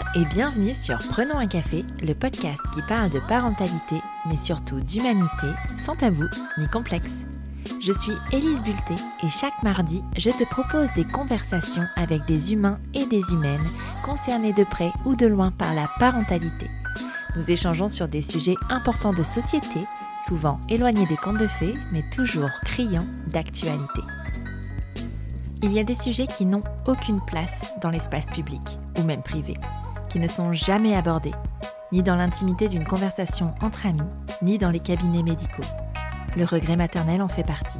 et bienvenue sur Prenons un café, le podcast qui parle de parentalité, mais surtout d'humanité, sans tabou ni complexe. Je suis Élise Bulté et chaque mardi, je te propose des conversations avec des humains et des humaines concernés de près ou de loin par la parentalité. Nous échangeons sur des sujets importants de société, souvent éloignés des contes de fées, mais toujours criants d'actualité. Il y a des sujets qui n'ont aucune place dans l'espace public, ou même privé, qui ne sont jamais abordés, ni dans l'intimité d'une conversation entre amis, ni dans les cabinets médicaux. Le regret maternel en fait partie.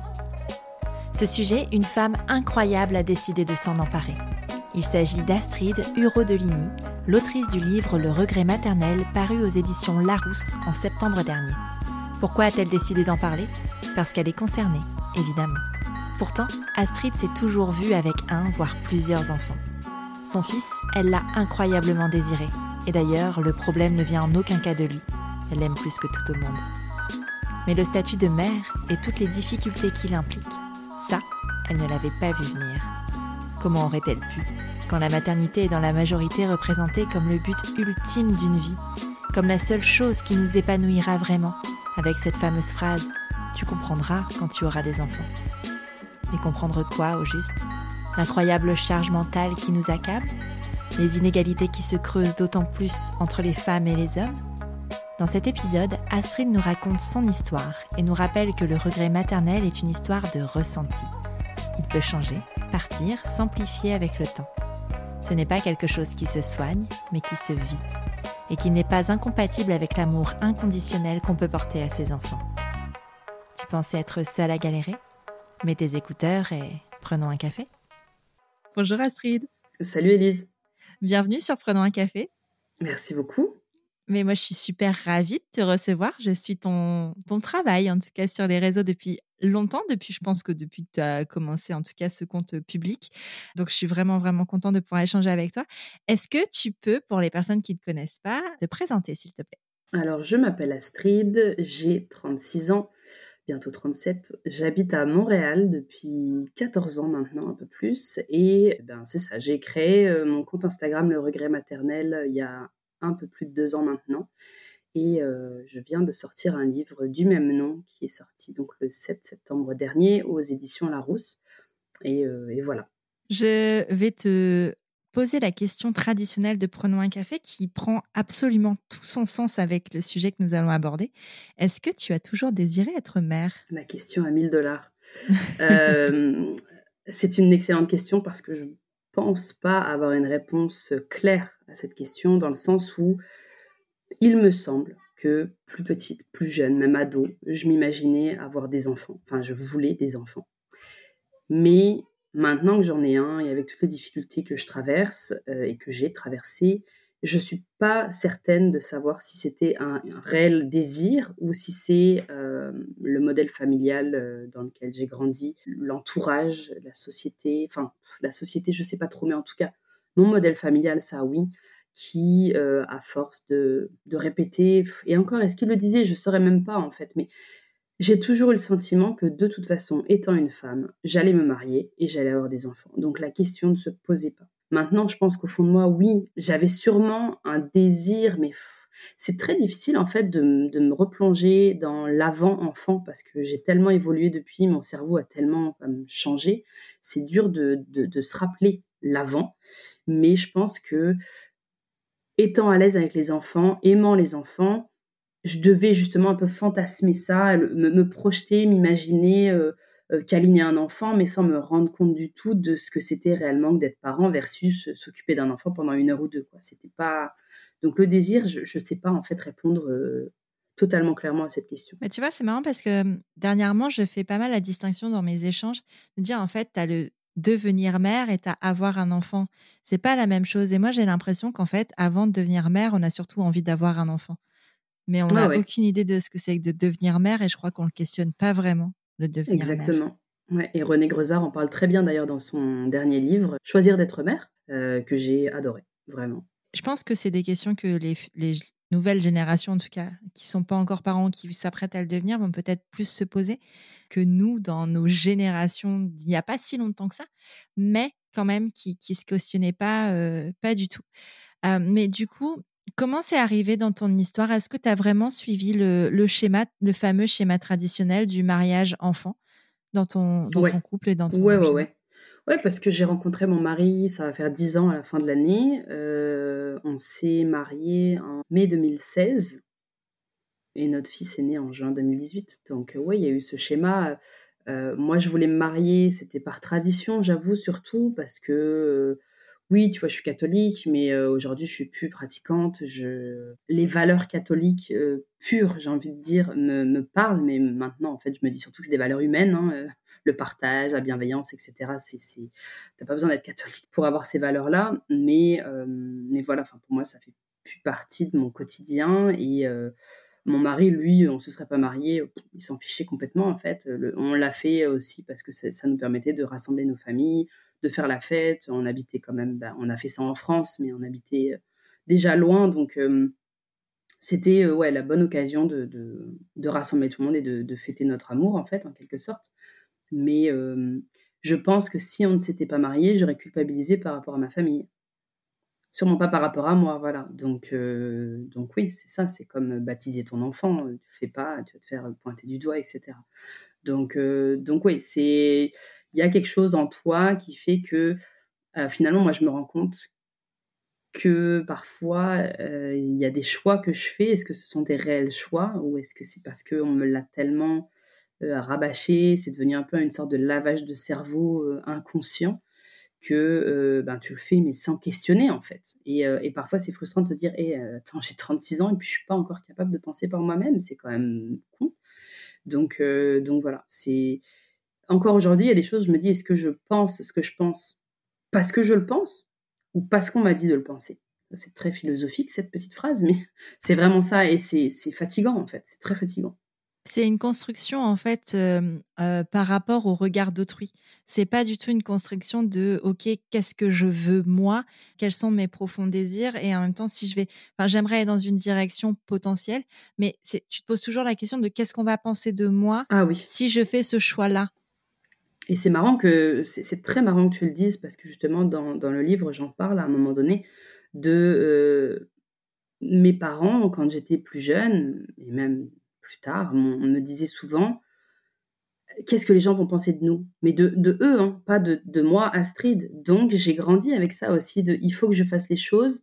Ce sujet, une femme incroyable a décidé de s'en emparer. Il s'agit d'Astrid Huro-Deligny, l'autrice du livre Le regret maternel paru aux éditions Larousse en septembre dernier. Pourquoi a-t-elle décidé d'en parler ? Parce qu'elle est concernée, évidemment. Pourtant, Astrid s'est toujours vue avec un, voire plusieurs enfants. Son fils, elle l'a incroyablement désiré. Et d'ailleurs, le problème ne vient en aucun cas de lui. Elle l'aime plus que tout au monde. Mais le statut de mère et toutes les difficultés qu'il implique, ça, elle ne l'avait pas vu venir. Comment aurait-elle pu, quand la maternité est dans la majorité représentée comme le but ultime d'une vie, comme la seule chose qui nous épanouira vraiment, avec cette fameuse phrase « Tu comprendras quand tu auras des enfants ». Et comprendre quoi, au juste ? L'incroyable charge mentale qui nous accable ? Les inégalités qui se creusent d'autant plus entre les femmes et les hommes ? Dans cet épisode, Astrid nous raconte son histoire et nous rappelle que le regret maternel est une histoire de ressenti. Il peut changer, partir, s'amplifier avec le temps. Ce n'est pas quelque chose qui se soigne, mais qui se vit. Et qui n'est pas incompatible avec l'amour inconditionnel qu'on peut porter à ses enfants. Tu pensais être seule à galérer ? Mets tes écouteurs et prenons un café. Bonjour Astrid. Salut Élise. Bienvenue sur Prenons un café. Merci beaucoup. Mais moi, je suis super ravie de te recevoir. Je suis ton travail, en tout cas sur les réseaux depuis longtemps, je pense que depuis que tu as commencé en tout cas ce compte public. Donc, je suis vraiment, vraiment contente de pouvoir échanger avec toi. Est-ce que tu peux, pour les personnes qui ne te connaissent pas, te présenter s'il te plaît ? Alors, je m'appelle Astrid, j'ai 36 ans, bientôt 37. J'habite à Montréal depuis 14 ans maintenant, un peu plus. Et c'est ça, j'ai créé mon compte Instagram Le Regret Maternel il y a un peu plus de 2 ans maintenant. Et je viens de sortir un livre du même nom qui est sorti donc le 7 septembre dernier aux éditions Larousse. Et voilà. Je vais te poser la question traditionnelle de Prenons un café qui prend absolument tout son sens avec le sujet que nous allons aborder. Est-ce que tu as toujours désiré être mère ? La question à $1000. C'est une excellente question parce que je ne pense pas avoir une réponse claire à cette question, dans le sens où il me semble que plus petite, plus jeune, même ado, je m'imaginais avoir des enfants. Enfin, je voulais des enfants. Mais maintenant que j'en ai un, et avec toutes les difficultés que je traverse et que j'ai traversées, je ne suis pas certaine de savoir si c'était un réel désir ou si c'est le modèle familial dans lequel j'ai grandi, l'entourage, la société, je ne sais pas trop, mais en tout cas, mon modèle familial, ça oui, qui, à force de répéter, et encore, est-ce qu'il le disait ? Je ne saurais même pas en fait, mais j'ai toujours eu le sentiment que de toute façon, étant une femme, j'allais me marier et j'allais avoir des enfants. Donc la question ne se posait pas. Maintenant, je pense qu'au fond de moi, oui, j'avais sûrement un désir, mais c'est très difficile en fait de me replonger dans l'avant-enfant parce que j'ai tellement évolué depuis, mon cerveau a tellement changé. C'est dur de se rappeler l'avant, mais je pense que étant à l'aise avec les enfants, aimant les enfants, je devais justement un peu fantasmer ça, me projeter, m'imaginer câliner un enfant, mais sans me rendre compte du tout de ce que c'était réellement que d'être parent versus s'occuper d'un enfant pendant 1 heure ou 2. Quoi. C'était pas... Donc le désir, je ne sais pas en fait répondre totalement clairement à cette question. Mais tu vois, c'est marrant parce que dernièrement, je fais pas mal la distinction dans mes échanges, de dire en fait, tu as le devenir mère et tu as avoir un enfant. C'est pas la même chose. Et moi, j'ai l'impression qu'en fait, avant de devenir mère, on a surtout envie d'avoir un enfant. Mais on n'a aucune idée de ce que c'est que de devenir mère et je crois qu'on ne le questionne pas vraiment, le devenir Exactement. mère. Ouais. Et René Grezard en parle très bien d'ailleurs dans son dernier livre, Choisir d'être mère, que j'ai adoré, vraiment. Je pense que c'est des questions que les nouvelles générations, en tout cas, qui ne sont pas encore parents, qui s'apprêtent à le devenir, vont peut-être plus se poser que nous, dans nos générations, il n'y a pas si longtemps que ça, mais quand même qui ne se questionnaient pas du tout. Mais du coup, comment c'est arrivé dans ton histoire? Est-ce que tu as vraiment suivi le schéma, le fameux schéma traditionnel du mariage enfant dans ton Ouais. couple et dans Ouais, ton ouais, schéma? ouais. Ouais, parce que j'ai rencontré mon mari, ça va faire 10 ans à la fin de l'année. On s'est mariés en mai 2016 et notre fils est né en juin 2018. Donc, ouais, il y a eu ce schéma. Moi, je voulais me marier, c'était par tradition, j'avoue, surtout parce que, oui, tu vois, je suis catholique, mais aujourd'hui, je suis plus pratiquante. Les valeurs catholiques pures, j'ai envie de dire, me parlent, mais maintenant, en fait, je me dis surtout que c'est des valeurs humaines, hein, le partage, la bienveillance, etc. T'as pas besoin d'être catholique pour avoir ces valeurs-là, mais voilà, enfin, pour moi, ça fait plus partie de mon quotidien et mon mari, lui, on se serait pas mariés, il s'en fichait complètement en fait. On l'a fait aussi parce que ça nous permettait de rassembler nos familles, de faire la fête. On habitait quand même, on a fait ça en France, mais on habitait déjà loin, donc c'était ouais, la bonne occasion de rassembler tout le monde et de fêter notre amour en fait, en quelque sorte. Mais je pense que si on ne s'était pas mariés, j'aurais culpabilisé par rapport à ma famille. Sûrement pas par rapport à moi, voilà. Donc oui, c'est ça, c'est comme baptiser ton enfant, tu fais pas, tu vas te faire pointer du doigt et cetera. Donc oui, il y a quelque chose en toi qui fait que, finalement, moi, je me rends compte que parfois, il y a des choix que je fais. Est-ce que ce sont des réels choix ou est-ce que c'est parce qu'on me l'a tellement, rabâché, c'est devenu un peu une sorte de lavage de cerveau, inconscient que, tu le fais, mais sans questionner, en fait. Et parfois, c'est frustrant de se dire: «Eh, attends, j'ai 36 ans et puis je suis pas encore capable de penser par moi-même, c'est quand même con». Donc voilà, c'est encore aujourd'hui, il y a des choses, je me dis: «Est-ce que je pense ce que je pense parce que je le pense ou parce qu'on m'a dit de le penser?» C'est très philosophique cette petite phrase, mais c'est vraiment ça et c'est fatigant, en fait, c'est très fatigant. C'est une construction en fait, par rapport au regard d'autrui. C'est pas du tout une construction de: «OK, qu'est-ce que je veux moi? Quels sont mes profonds désirs?» Et en même temps, si je vais enfin, j'aimerais aller dans une direction potentielle, mais c'est tu te poses toujours la question de: «Qu'est-ce qu'on va penser de moi Ah oui. si je fais ce choix-là?» Et c'est marrant que c'est très marrant que tu le dises parce que justement dans le livre, j'en parle à un moment donné de, mes parents quand j'étais plus jeune et même plus tard, on me disait souvent: «Qu'est-ce que les gens vont penser de nous?» mais de eux, hein, pas de moi, Astrid. Donc j'ai grandi avec ça aussi de: «Il faut que je fasse les choses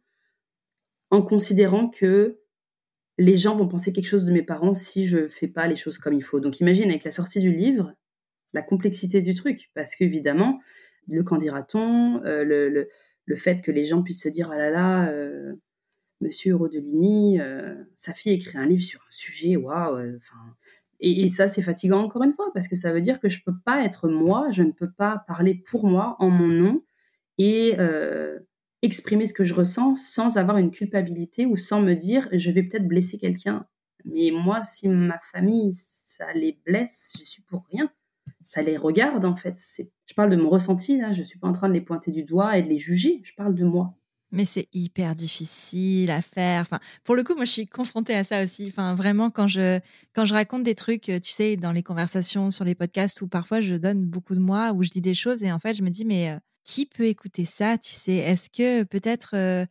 en considérant que les gens vont penser quelque chose de mes parents si je fais pas les choses comme il faut». Donc imagine avec la sortie du livre, la complexité du truc, parce qu'évidemment, le «qu'en dira-t-on?», le fait que les gens puissent se dire: «Ah là là, monsieur Rodelini, sa fille écrit un livre sur un sujet, waouh», enfin et ça, c'est fatigant encore une fois, parce que ça veut dire que je peux pas être moi, je ne peux pas parler pour moi, en mon nom et exprimer ce que je ressens sans avoir une culpabilité ou sans me dire: «Je vais peut-être blesser quelqu'un». Mais moi, si ma famille, ça les blesse, j'y suis pour rien. Ça les regarde, en fait. Je parle de mon ressenti, là, je suis pas en train de les pointer du doigt et de les juger, je parle de moi. Mais c'est hyper difficile à faire. Enfin, pour le coup, moi, je suis confrontée à ça aussi. Enfin, vraiment, quand je raconte des trucs, tu sais, dans les conversations sur les podcasts où parfois je donne beaucoup de moi, où je dis des choses et en fait, je me dis, mais qui peut écouter ça? Tu sais, est-ce que peut-être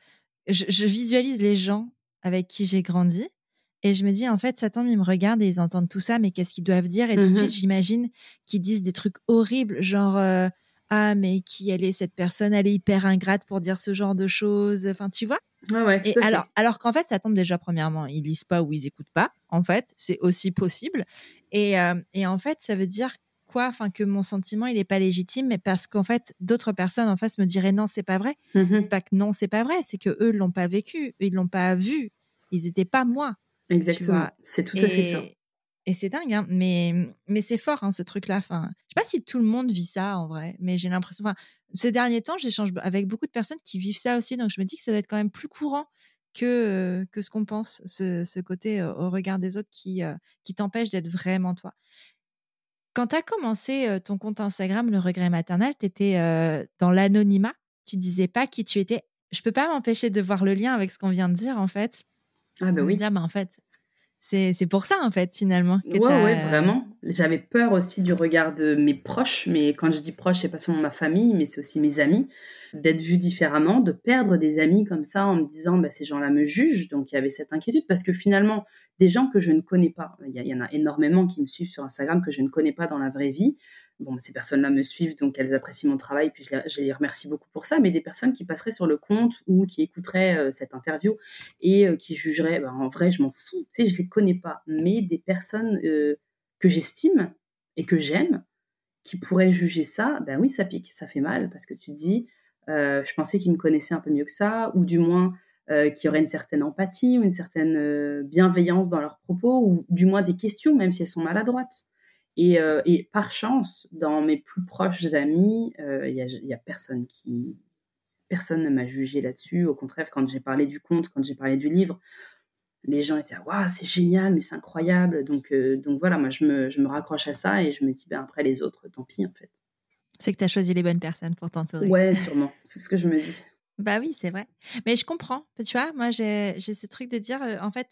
je visualise les gens avec qui j'ai grandi et je me dis, en fait, ça tombe, ils me regardent et ils entendent tout ça, mais qu'est-ce qu'ils doivent dire? Et tout de suite, Mmh. j'imagine qu'ils disent des trucs horribles, genre, ah, mais qui elle est cette personne? Elle est hyper ingrate pour dire ce genre de choses. Enfin, tu vois? Ouais, ouais, Et tout à fait. alors qu'en fait, ça tombe déjà, premièrement, ils lisent pas ou ils écoutent pas, en fait. C'est aussi possible. Et en fait, ça veut dire quoi? Enfin, que mon sentiment, il est pas légitime, mais parce qu'en fait, d'autres personnes en face me diraient non, c'est pas vrai. C'est Mmh. pas que non, c'est pas vrai, c'est que eux l'ont pas vécu, ils l'ont pas vu. Ils étaient pas moi, tu vois? Exactement, c'est tout à fait ça. Et et c'est dingue, hein, mais c'est fort, hein, ce truc-là. Enfin, je sais pas si tout le monde vit ça en vrai, mais j'ai l'impression. Enfin, ces derniers temps, j'échange avec beaucoup de personnes qui vivent ça aussi, donc je me dis que ça doit être quand même plus courant que ce qu'on pense, ce côté au regard des autres qui t'empêche d'être vraiment toi. Quand tu as commencé ton compte Instagram, Le Regret Maternel, tu étais dans l'anonymat, tu disais pas qui tu étais. Je peux pas m'empêcher de voir le lien avec ce qu'on vient de dire en fait, Ah bah de me oui. dire, bah, en fait, c'est pour ça en fait finalement que tu Ouais, ouais, as vraiment. J'avais peur aussi du regard de mes proches, mais quand je dis proches, c'est pas seulement ma famille, mais c'est aussi mes amis, d'être vue différemment, de perdre des amis comme ça en me disant: «Bah, ces gens-là me jugent». Donc il y avait cette inquiétude parce que finalement, des gens que je ne connais pas, il y en a énormément qui me suivent sur Instagram que je ne connais pas dans la vraie vie. Bon, bah, ces personnes-là me suivent, donc elles apprécient mon travail, puis je les remercie beaucoup pour ça, mais des personnes qui passeraient sur le compte ou qui écouteraient, cette interview et qui jugeraient, bah, en vrai, je m'en fous, tu sais, je les connais pas. Mais des personnes, que j'estime et que j'aime, qui pourraient juger ça, ben oui, ça pique, ça fait mal parce que tu te dis, je pensais qu'ils me connaissaient un peu mieux que ça ou du moins, qu'il y aurait une certaine empathie ou une certaine, bienveillance dans leurs propos ou du moins des questions, même si elles sont maladroites et par chance, dans mes plus proches amis, il y a personne ne m'a jugée là-dessus. Au contraire, quand j'ai parlé du conte, quand j'ai parlé du livre, les gens étaient là: «Waouh, c'est génial, mais c'est incroyable». Donc voilà, moi je me raccroche à ça et je me dis: «Ben, après les autres, tant pis, en fait». C'est que tu as choisi les bonnes personnes pour t'entourer. Ouais, sûrement, c'est ce que je me dis. Bah oui, c'est vrai. Mais je comprends. Tu vois, moi, j'ai ce truc de dire, en fait,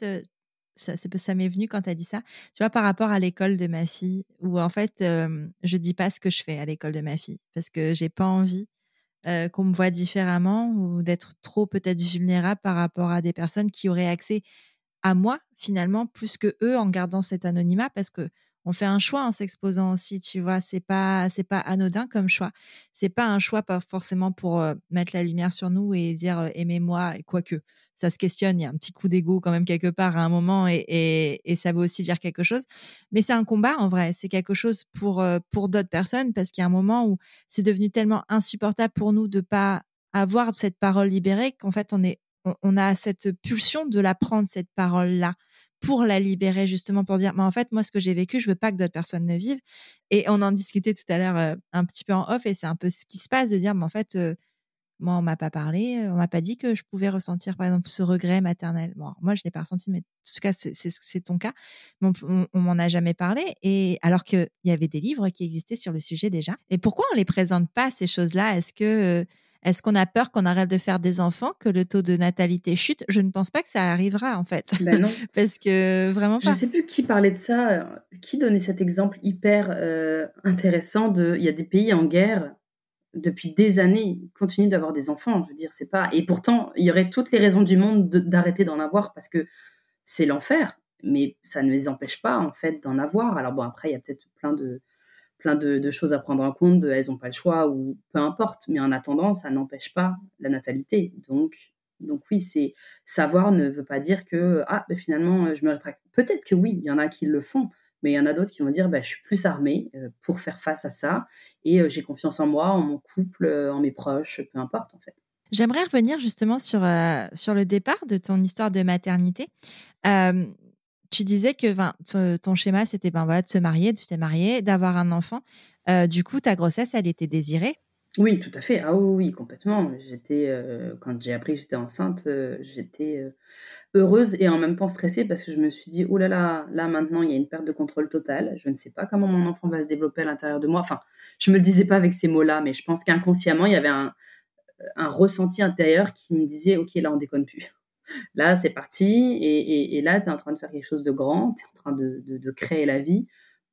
ça m'est venu quand tu as dit ça. Tu vois, par rapport à l'école de ma fille, où en fait, je dis pas ce que je fais à l'école de ma fille parce que j'ai pas envie qu'on me voit différemment ou d'être trop peut-être vulnérable par rapport à des personnes qui auraient accès à moi finalement plus que eux en gardant cet anonymat parce que on fait un choix en s'exposant aussi, tu vois, c'est pas anodin comme choix. C'est pas un choix pas forcément pour mettre la lumière sur nous et dire aimez-moi, et quoique ça se questionne, il y a un petit coup d'ego quand même quelque part à un moment et ça veut aussi dire quelque chose. Mais c'est un combat en vrai, c'est quelque chose pour d'autres personnes parce qu'il y a un moment où c'est devenu tellement insupportable pour nous de pas avoir cette parole libérée qu'en fait on a cette pulsion de la prendre, cette parole-là, pour la libérer justement pour dire, mais en fait, moi, ce que j'ai vécu, je veux pas que d'autres personnes le vivent. Et on en discutait tout à l'heure un petit peu en off, et c'est un peu ce qui se passe de dire, mais en fait, moi, on m'a pas parlé, on m'a pas dit que je pouvais ressentir, par exemple, ce regret maternel. Bon, alors, moi, je l'ai pas ressenti, mais en tout cas, c'est ton cas. Mais on m'en a jamais parlé, et alors qu'il y avait des livres qui existaient sur le sujet déjà. Et pourquoi on les présente pas, ces choses-là? Est-ce qu'on a peur qu'on arrête de faire des enfants, que le taux de natalité chute? Je ne pense pas que ça arrivera, en fait. Ben non. Parce que vraiment Je pas. sais plus qui parlait de ça, qui donnait cet exemple hyper, intéressant de il y a des pays en guerre depuis des années, ils continuent d'avoir des enfants, je veux dire, c'est pas et pourtant, il y aurait toutes les raisons du monde d'arrêter d'en avoir parce que c'est l'enfer, mais ça ne les empêche pas, en fait, d'en avoir. Alors bon, après, il y a peut-être plein de choses à prendre en compte, elles ont pas le choix ou peu importe, mais en attendant, ça n'empêche pas la natalité. Donc oui, c'est savoir ne veut pas dire que: «Ah, beh, finalement, je me rétracte». Peut-être que oui, il y en a qui le font, mais il y en a d'autres qui vont dire: «Bah, je suis plus armée, pour faire face à ça et j'ai confiance en moi, en mon couple, en mes proches», peu importe, en fait. J'aimerais revenir justement sur le départ de ton histoire de maternité. Euh, Tu disais que ton schéma, c'était ben, voilà, de se marier, tu t'es mariée, d'avoir un enfant. Du coup, ta grossesse, elle était désirée. Oui, tout à fait. Ah oui, oui, complètement. Quand j'ai appris que j'étais enceinte, j'étais, heureuse et en même temps stressée parce que je me suis dit: «Ouh là là, là maintenant il y a une perte de contrôle totale. Je ne sais pas comment mon enfant va se développer à l'intérieur de moi». Enfin, je me le disais pas avec ces mots-là, mais je pense qu'inconsciemment il y avait un ressenti intérieur qui me disait: «OK, là on déconne plus. Là c'est parti et là tu es en train de faire quelque chose de grand, tu es en train de créer la vie,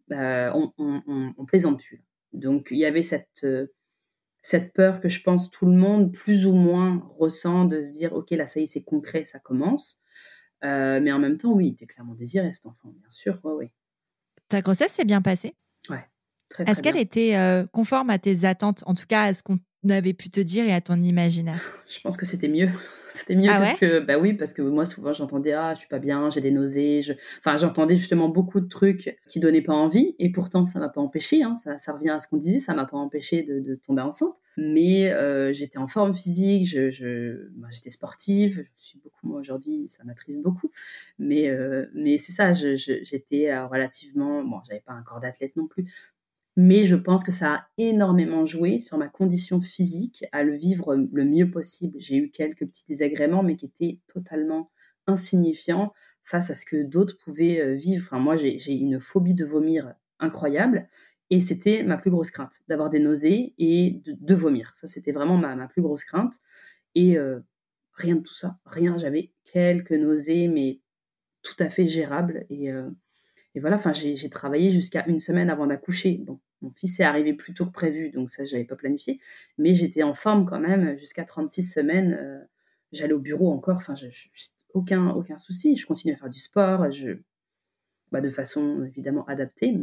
on plaisante plus». Donc il y avait cette peur que je pense tout le monde plus ou moins ressent de se dire: «OK, là ça y est, c'est concret, ça commence». Mais en même temps, oui, il était clairement désiré cet enfant, bien sûr, ouais, ouais. Ta grossesse s'est bien passée. Ouais, très, Est-ce très qu'elle bien. était conforme à tes attentes, en tout cas à ce qu'on avait pu te dire et à ton imaginaire? Je pense que c'était mieux. C'était mieux Ah que ouais? ce que bah, oui, parce que moi, souvent, j'entendais: «Ah, je suis pas bien, j'ai des nausées», enfin, j'entendais justement beaucoup de trucs qui donnaient pas envie et pourtant ça m'a pas empêchée, hein, ça revient à ce qu'on disait, ça m'a pas empêchée de tomber enceinte. Mais j'étais en forme physique, j'étais sportive, je le suis beaucoup moins aujourd'hui, ça m'attriste beaucoup. Mais c'est ça, j'étais, relativement bon, j'avais pas un corps d'athlète non plus, mais je pense que ça a énormément joué sur ma condition physique à le vivre le mieux possible. J'ai eu quelques petits désagréments, mais qui étaient totalement insignifiants face à ce que d'autres pouvaient, vivre. Enfin, moi, j'ai une phobie de vomir incroyable et c'était ma plus grosse crainte, d'avoir des nausées et de vomir. Ça, c'était vraiment ma plus grosse crainte et rien de tout ça, rien. J'avais quelques nausées, mais tout à fait gérables Et voilà, enfin, j'ai travaillé jusqu'à 1 semaine avant d'accoucher. Bon, mon fils est arrivé plus tôt que prévu, donc ça, j'avais pas planifié. Mais j'étais en forme quand même jusqu'à 36 semaines. J'allais au bureau encore, enfin, aucun souci. Je continuais à faire du sport, de façon évidemment adaptée,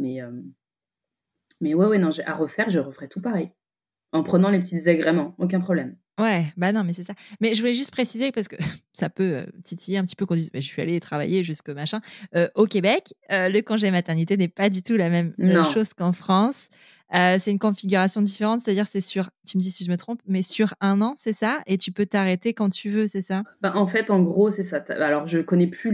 mais ouais, non, à refaire, je referais tout pareil. En prenant les petits désagréments, aucun problème. Ouais, bah non, mais c'est ça. Mais je voulais juste préciser parce que ça peut titiller un petit peu qu'on dise bah, je suis allée travailler jusqu'au machin. Au Québec, le congé maternité n'est pas du tout la même Non. chose qu'en France. C'est une configuration différente, c'est-à-dire c'est sur, tu me dis si je me trompe, mais sur 1 an, c'est ça? Et tu peux t'arrêter quand tu veux, c'est ça? En fait, en gros, c'est ça. Alors, je connais plus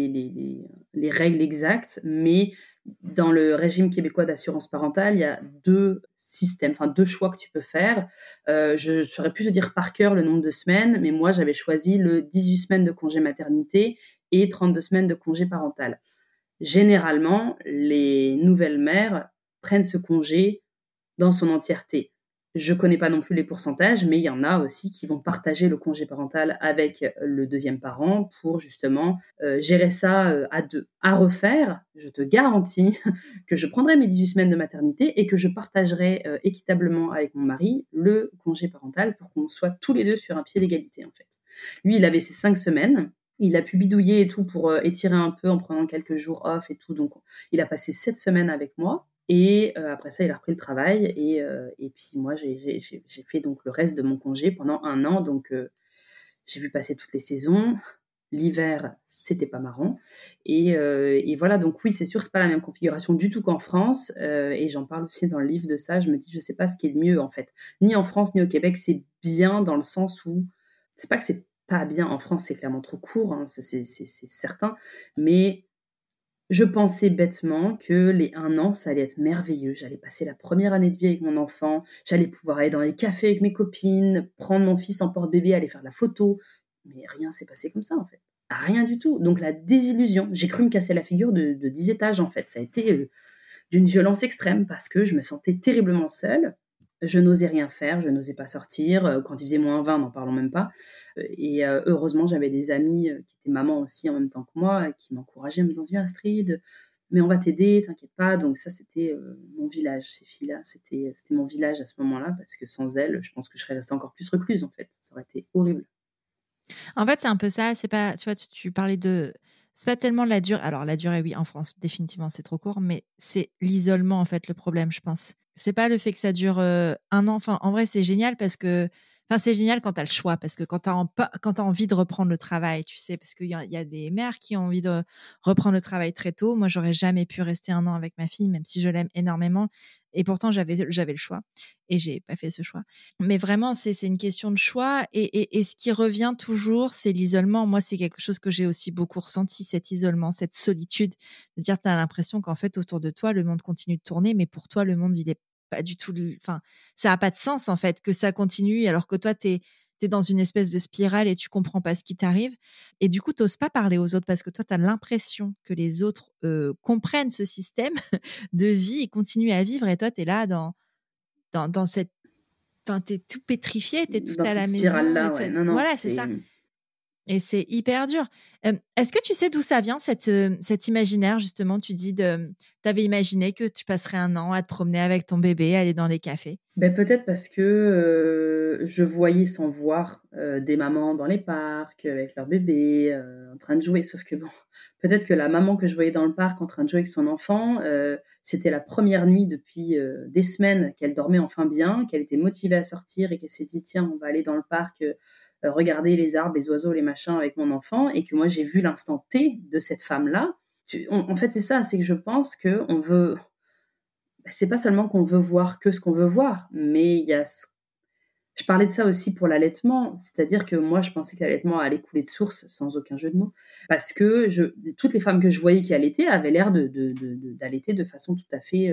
les règles exactes, mais dans le régime québécois d'assurance parentale, il y a 2 systèmes, enfin 2 choix que tu peux faire. Je saurais plus te dire par cœur le nombre de semaines, mais moi, j'avais choisi le 18 semaines de congé maternité et 32 semaines de congé parental. Généralement, les nouvelles mères prennent ce congé dans son entièreté. Je connais pas non plus les pourcentages, mais il y en a aussi qui vont partager le congé parental avec le deuxième parent pour justement gérer ça à 2. À refaire, je te garantis que je prendrai mes 18 semaines de maternité et que je partagerai équitablement avec mon mari le congé parental pour qu'on soit tous les 2 sur un pied d'égalité en fait. Lui, il avait ses 5 semaines. Il a pu bidouiller et tout pour étirer un peu en prenant quelques jours off et tout. Donc, il a passé 7 semaines avec moi. Et après ça, il a repris le travail. Et puis moi, j'ai fait donc le reste de mon congé pendant 1 an. Donc, j'ai vu passer toutes les saisons. L'hiver, c'était pas marrant. Et voilà, donc oui, c'est sûr, c'est pas la même configuration du tout qu'en France. Et j'en parle aussi dans le livre de ça. Je me dis, je sais pas ce qui est le mieux, en fait. Ni en France, ni au Québec, c'est bien dans le sens où... C'est pas que c'est pas bien. En France, c'est clairement trop court, hein, c'est certain. Mais... je pensais bêtement que les 1 an, ça allait être merveilleux. J'allais passer la première année de vie avec mon enfant. J'allais pouvoir aller dans les cafés avec mes copines, prendre mon fils en porte-bébé, aller faire de la photo. Mais rien s'est passé comme ça, en fait. Rien du tout. Donc la désillusion. J'ai cru me casser la figure de 10 étages, en fait. Ça a été d'une violence extrême parce que je me sentais terriblement seule. Je n'osais rien faire, je n'osais pas sortir. Quand il faisait -20, n'en parlons même pas. Et heureusement, j'avais des amis qui étaient mamans aussi en même temps que moi, qui m'encourageaient en me disant « Viens Astrid, mais on va t'aider, t'inquiète pas ». Donc ça, c'était mon village, ces filles-là. C'était mon village à ce moment-là, parce que sans elles, je pense que je serais restée encore plus recluse, en fait. Ça aurait été horrible. En fait, c'est un peu ça. C'est pas, tu vois, tu parlais de. C'est pas tellement la durée. Alors, la durée, oui, en France, définitivement, c'est trop court, mais c'est l'isolement, en fait, le problème, je pense. C'est pas le fait que ça dure 1 an. Enfin, en vrai, c'est génial parce que. Enfin, c'est génial quand tu as le choix, parce que quand tu as envie de reprendre le travail, tu sais, parce qu'il y a des mères qui ont envie de reprendre le travail très tôt. Moi, j'aurais jamais pu rester 1 an avec ma fille, même si je l'aime énormément. Et pourtant, j'avais le choix. Et j'ai pas fait ce choix. Mais vraiment, c'est une question de choix. Et ce qui revient toujours, c'est l'isolement. Moi, c'est quelque chose que j'ai aussi beaucoup ressenti, cet isolement, cette solitude. De dire, tu as l'impression qu'en fait, autour de toi, le monde continue de tourner, mais pour toi, le monde, il est pas du tout. Enfin, ça n'a pas de sens, en fait, que ça continue, alors que toi, tu es dans une espèce de spirale et tu comprends pas ce qui t'arrive. Et du coup, tu n'oses pas parler aux autres parce que toi, tu as l'impression que les autres comprennent ce système de vie et continuent à vivre. Et toi, tu es là dans cette. Enfin, t'es tout pétrifié, t'es tout Dans à cette la maison. spirale-là, ouais. Non, Voilà, c'est c'est... ça. Et c'est hyper dur. Est-ce que tu sais d'où ça vient, cet imaginaire, justement? Tu dis t'avais imaginé que tu passerais 1 an à te promener avec ton bébé, aller dans les cafés. Peut-être parce que je voyais sans voir des mamans dans les parcs avec leur bébé en train de jouer. Sauf que bon, peut-être que la maman que je voyais dans le parc en train de jouer avec son enfant, c'était la première nuit depuis des semaines qu'elle dormait enfin bien, qu'elle était motivée à sortir et qu'elle s'est dit tiens, on va aller dans le parc regarder les arbres, les oiseaux, les machins avec mon enfant, et que moi j'ai vu l'instant T de cette femme-là. En fait, c'est ça, c'est que je pense qu'on veut... c'est pas seulement qu'on veut voir que ce qu'on veut voir, mais il y a... Je parlais de ça aussi pour l'allaitement, c'est-à-dire que moi, je pensais que l'allaitement allait couler de source, sans aucun jeu de mots, parce que toutes les femmes que je voyais qui allaitaient avaient l'air d'allaiter de façon tout à fait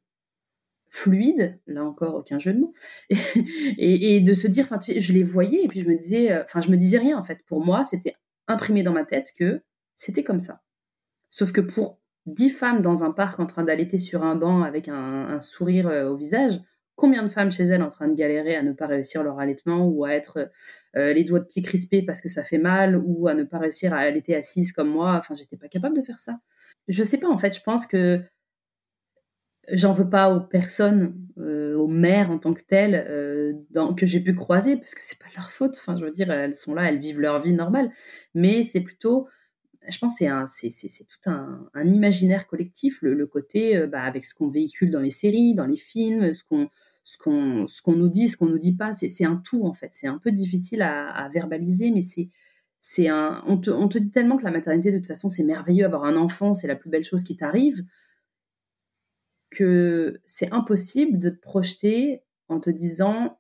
fluide, là encore, aucun jeu de mots, et de se dire, je les voyais, et puis je me disais rien, en fait. Pour moi, c'était imprimé dans ma tête que c'était comme ça. Sauf que pour 10 femmes dans un parc en train d'allaiter sur un banc avec un sourire au visage, combien de femmes chez elles en train de galérer à ne pas réussir leur allaitement ou à être les doigts de pied crispés parce que ça fait mal ou à ne pas réussir à allaiter assise comme moi. Enfin, j'étais pas capable de faire ça. Je sais pas, en fait, je pense que j'en veux pas aux personnes, aux mères en tant que telles, que j'ai pu croiser parce que c'est pas de leur faute. Enfin, je veux dire, elles sont là, elles vivent leur vie normale. Mais c'est plutôt, je pense, c'est tout un imaginaire collectif, le côté, avec ce qu'on véhicule dans les séries, dans les films, ce qu'on nous dit, ce qu'on nous dit pas. C'est un tout, en fait. C'est un peu difficile à verbaliser, mais on te dit tellement que la maternité, de toute façon, c'est merveilleux, avoir un enfant, c'est la plus belle chose qui t'arrive, que c'est impossible de te projeter en te disant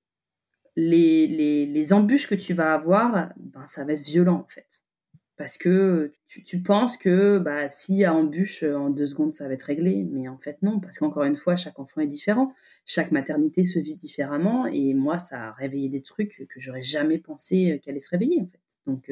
les embûches que tu vas avoir, ben, ça va être violent en fait. Parce que tu penses que s'il y a embûche, en 2 secondes, ça va être réglé. Mais en fait, non, parce qu'encore une fois, chaque enfant est différent. Chaque maternité se vit différemment. Et moi, ça a réveillé des trucs que j'aurais jamais pensé qu'elle allait se réveiller en fait. Donc,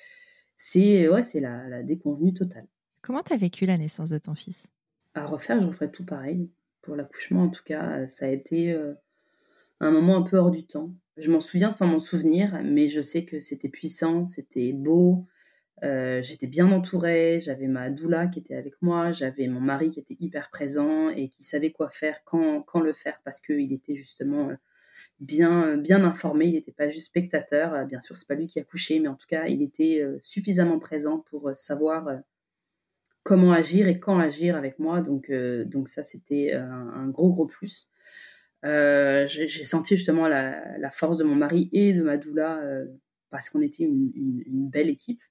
c'est la déconvenue totale. Comment tu as vécu la naissance de ton fils? À refaire, je referais tout pareil. Pour l'accouchement, en tout cas, ça a été un moment un peu hors du temps. Je m'en souviens sans m'en souvenir, mais je sais que c'était puissant, c'était beau, j'étais bien entourée, j'avais ma doula qui était avec moi, j'avais mon mari qui était hyper présent et qui savait quoi faire, quand le faire, parce qu'il était justement bien informé, il n'était pas juste spectateur. Bien sûr, c'est pas lui qui a couché, mais en tout cas, il était suffisamment présent pour savoir comment agir et quand agir avec moi. Donc ça, c'était un gros, gros plus. J'ai senti justement la force de mon mari et de ma doula, parce qu'on était une belle équipe.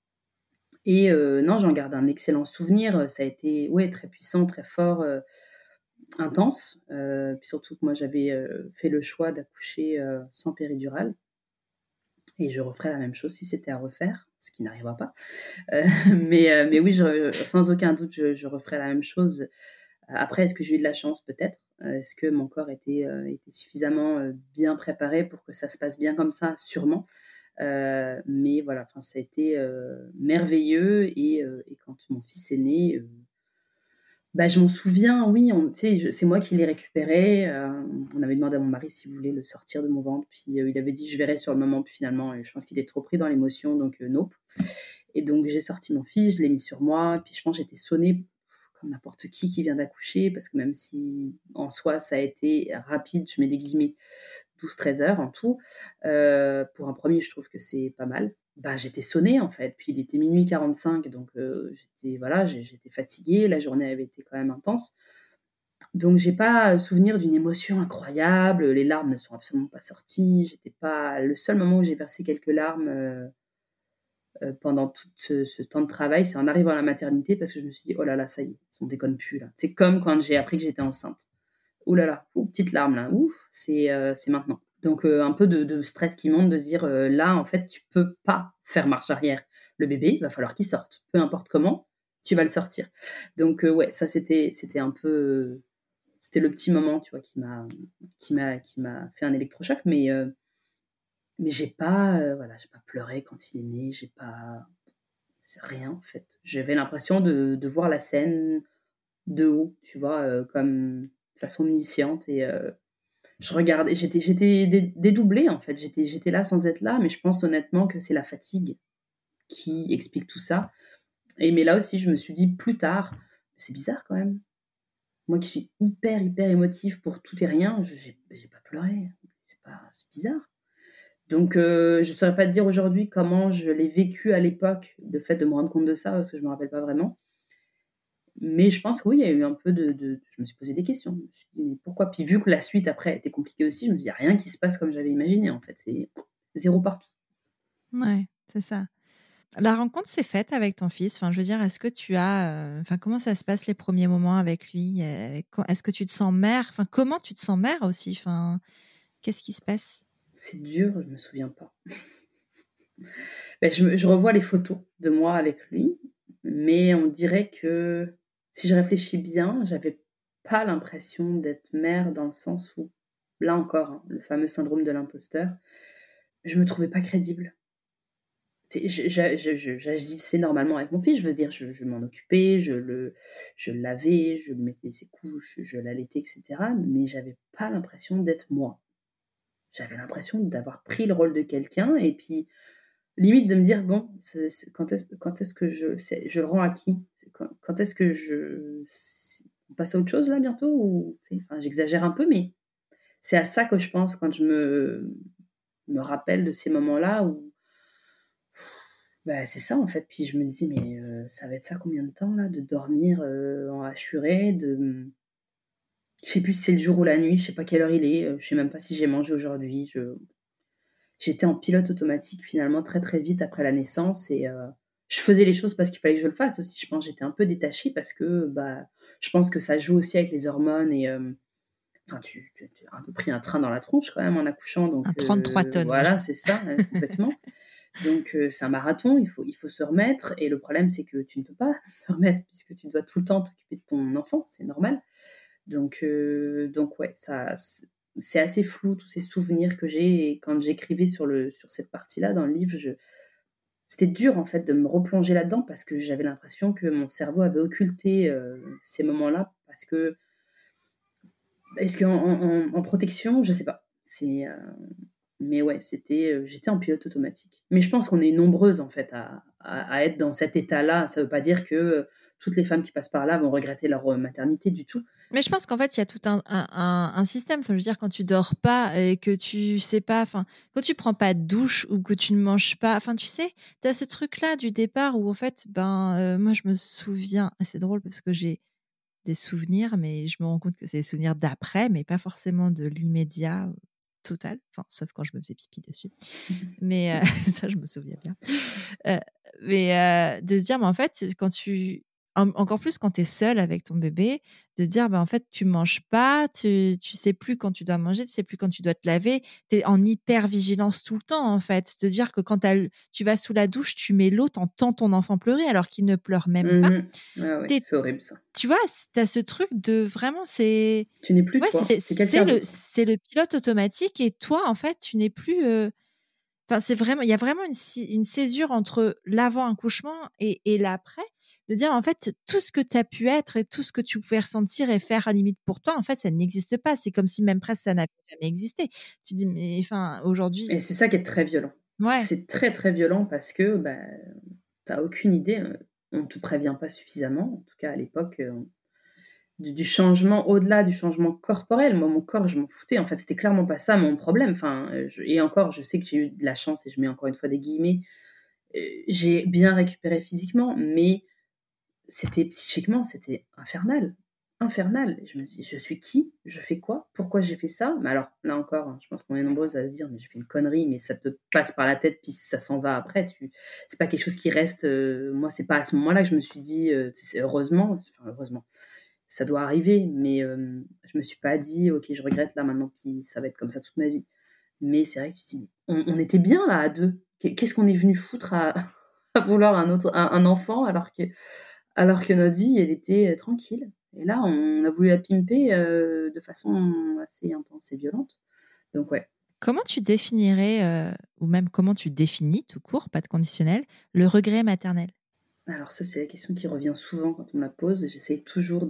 Et non, j'en garde un excellent souvenir. Ça a été, ouais, très puissant, très fort, intense. Puis surtout que moi, j'avais fait le choix d'accoucher sans péridurale. Et je referais la même chose si c'était à refaire, ce qui n'arrivera pas. Euh, mais oui, sans aucun doute, je referais la même chose. Après, est-ce que j'ai eu de la chance? Peut-être. Est-ce que mon corps était suffisamment bien préparé pour que ça se passe bien comme ça? Sûrement. Mais voilà, ça a été merveilleux. Et quand mon fils est né, je m'en souviens, oui, c'est moi qui l'ai récupéré. On avait demandé à mon mari s'il voulait le sortir de mon ventre. Puis il avait dit, je verrai sur le moment. Puis finalement, je pense qu'il était trop pris dans l'émotion, donc nope. Et donc j'ai sorti mon fils, je l'ai mis sur moi. Puis je pense que j'étais sonnée comme n'importe qui vient d'accoucher, parce que même si en soi ça a été rapide, je mets des guillemets, 12-13 heures en tout, pour un premier, je trouve que c'est pas mal. J'étais sonnée en fait, puis il était minuit 45, donc j'étais fatiguée, la journée avait été quand même intense. Donc j'ai pas souvenir d'une émotion incroyable, les larmes ne sont absolument pas sorties, j'étais pas le seul moment où j'ai versé quelques larmes, pendant tout ce temps de travail, c'est en arrivant à la maternité, parce que je me suis dit: «Oh là là, ça y est, on déconne plus là». C'est comme quand j'ai appris que j'étais enceinte. Ouh là là, petite larme là, ouf, c'est maintenant. Donc un peu de stress qui monte, de se dire, là, en fait, tu peux pas faire marche arrière. Le bébé, il va falloir qu'il sorte. Peu importe comment, tu vas le sortir. Donc ouais, ça c'était un peu, c'était le petit moment, tu vois, qui m'a fait un électrochoc. Mais j'ai pas pleuré quand il est né, j'ai pas rien, en fait. J'avais l'impression de voir la scène de haut, tu vois, comme de façon omnisciente. Et je regardais, j'étais dédoublée, en fait. J'étais là sans être là, mais je pense honnêtement que c'est la fatigue qui explique tout ça. Mais là aussi, je me suis dit plus tard, c'est bizarre quand même. Moi qui suis hyper, hyper émotive pour tout et rien, j'ai pas pleuré. C'est bizarre. Donc, je ne saurais pas te dire aujourd'hui comment je l'ai vécu à l'époque, le fait de me rendre compte de ça, parce que je ne me rappelle pas vraiment. Mais je pense que oui, il y a eu un peu je me suis posé des questions. Je me suis dit: «Mais pourquoi?» Puis vu que la suite après était compliquée aussi, je me dis: «Il y a rien qui se passe comme j'avais imaginé en fait, c'est zéro partout». Ouais, c'est ça. La rencontre s'est faite avec ton fils. Enfin, je veux dire, est-ce que tu as, enfin, comment ça se passe les premiers moments avec lui? Est-ce que tu te sens mère? Enfin, comment tu te sens mère aussi? Enfin, qu'est-ce qui se passe? C'est dur, je me souviens pas. Je revois les photos de moi avec lui, mais on dirait que si je réfléchis bien, j'avais pas l'impression d'être mère, dans le sens où, là encore, hein, le fameux syndrome de l'imposteur, je me trouvais pas crédible. j'agissais normalement avec mon fils. Je veux dire, je m'en occupais, je le lavais, je mettais ses couches, je l'allaitais, et cetera. Mais j'avais pas l'impression d'être moi. J'avais l'impression d'avoir pris le rôle de quelqu'un et puis limite de me dire: «Bon, quand est-ce que je le rends à qui? Quand est-ce que on passe à autre chose là bientôt?» ou enfin, j'exagère un peu, mais c'est à ça que je pense quand je me rappelle de ces moments-là où, bah, c'est ça en fait. Puis je me disais: «Mais ça va être ça combien de temps là, de dormir, en hachurée, je sais plus si c'est le jour ou la nuit, je sais pas quelle heure il est, je sais même pas si j'ai mangé aujourd'hui». J'étais en pilote automatique finalement très, très vite après la naissance et je faisais les choses parce qu'il fallait que je le fasse aussi. Je pense j'étais un peu détachée parce que, bah, je pense que ça joue aussi avec les hormones et enfin tu as un peu pris un train dans la tronche quand même en accouchant donc Un 33 tonnes, moi, je voilà, dis. c'est ça, complètement. Donc c'est un marathon, il faut se remettre et le problème c'est que tu ne peux pas te remettre puisque tu dois tout le temps t'occuper de ton enfant, c'est normal. Donc ouais, ça c'est assez flou tous ces souvenirs que j'ai et quand j'écrivais sur cette partie-là dans le livre, c'était dur en fait de me replonger là-dedans parce que j'avais l'impression que mon cerveau avait occulté, ces moments-là parce que est-ce qu'en en protection? Je sais pas. Mais ouais, j'étais en pilote automatique. Mais je pense qu'on est nombreuses en fait à être dans cet état-là. Ça veut pas dire que, toutes les femmes qui passent par là vont regretter leur, maternité du tout. Mais je pense qu'en fait, il y a tout un système. Enfin, je veux dire, quand tu dors pas et que tu sais pas, enfin, quand tu prends pas de douche ou que tu ne manges pas, enfin, tu sais, tu as ce truc-là du départ où, en fait, moi, je me souviens, c'est drôle parce que j'ai des souvenirs, mais je me rends compte que c'est des souvenirs d'après, mais pas forcément de l'immédiat total. Enfin, sauf quand je me faisais pipi dessus. Mais ça, je me souviens bien. Euh, mais de se dire, mais en fait, quand encore plus quand tu es seule avec ton bébé, de dire, en fait, tu manges pas, tu sais plus quand tu dois manger, tu sais plus quand tu dois te laver, tu es en hyper vigilance tout le temps, en fait. De dire que quand tu vas sous la douche, tu mets l'eau, t'entends ton enfant pleurer alors qu'il ne pleure même pas. Mmh. Ah ouais, T'es- c'est horrible ça. Tu vois, tu as ce truc de vraiment, c'est. Tu n'es plus Ouais, toi, c'est quelqu'un d'autre. c'est le pilote automatique et toi, en fait, tu n'es plus. Enfin, c'est vraiment, il y a vraiment une césure entre l'avant-accouchement et l'après, de dire en fait tout ce que tu as pu être et tout ce que tu pouvais ressentir et faire à la limite pour toi, en fait, ça n'existe pas. C'est comme si même presque ça n'avait jamais existé. Tu dis, mais enfin, aujourd'hui, Et c'est ça qui est très violent. ouais. C'est très, très violent parce que, bah, tu aucune idée, on te prévient pas suffisamment. En tout cas à l'époque, du changement au-delà du changement corporel. Moi, mon corps, je m'en foutais. En fait, c'était clairement pas ça mon problème. Enfin, et encore, je sais que j'ai eu de la chance et je mets encore une fois des guillemets. J'ai bien récupéré physiquement, mais c'était psychiquement, c'était infernal. Infernal. Et je me dis: «Je suis qui? Je fais quoi? Pourquoi j'ai fait ça?» Mais alors, là encore, hein, je pense qu'on est nombreuses à se dire: «Mais j'ai fait une connerie», mais ça te passe par la tête, puis ça s'en va après. C'est pas quelque chose qui reste, moi, c'est pas à ce moment-là que je me suis dit, c'est heureusement, enfin heureusement, ça doit arriver, mais je me suis pas dit: «OK, je regrette là maintenant, puis ça va être comme ça toute ma vie». Mais c'est vrai que tu te dis: «On était bien là à 2. Qu'est-ce qu'on est venu foutre à à vouloir un enfant alors que notre vie, elle était, tranquille?» Et là, on a voulu la pimper, de façon assez intense et violente. Donc ouais. Comment tu définirais, ou même comment tu définis tout court, pas de conditionnel, le regret maternel? Alors ça, c'est la question qui revient souvent quand on me la pose et j'essaye toujours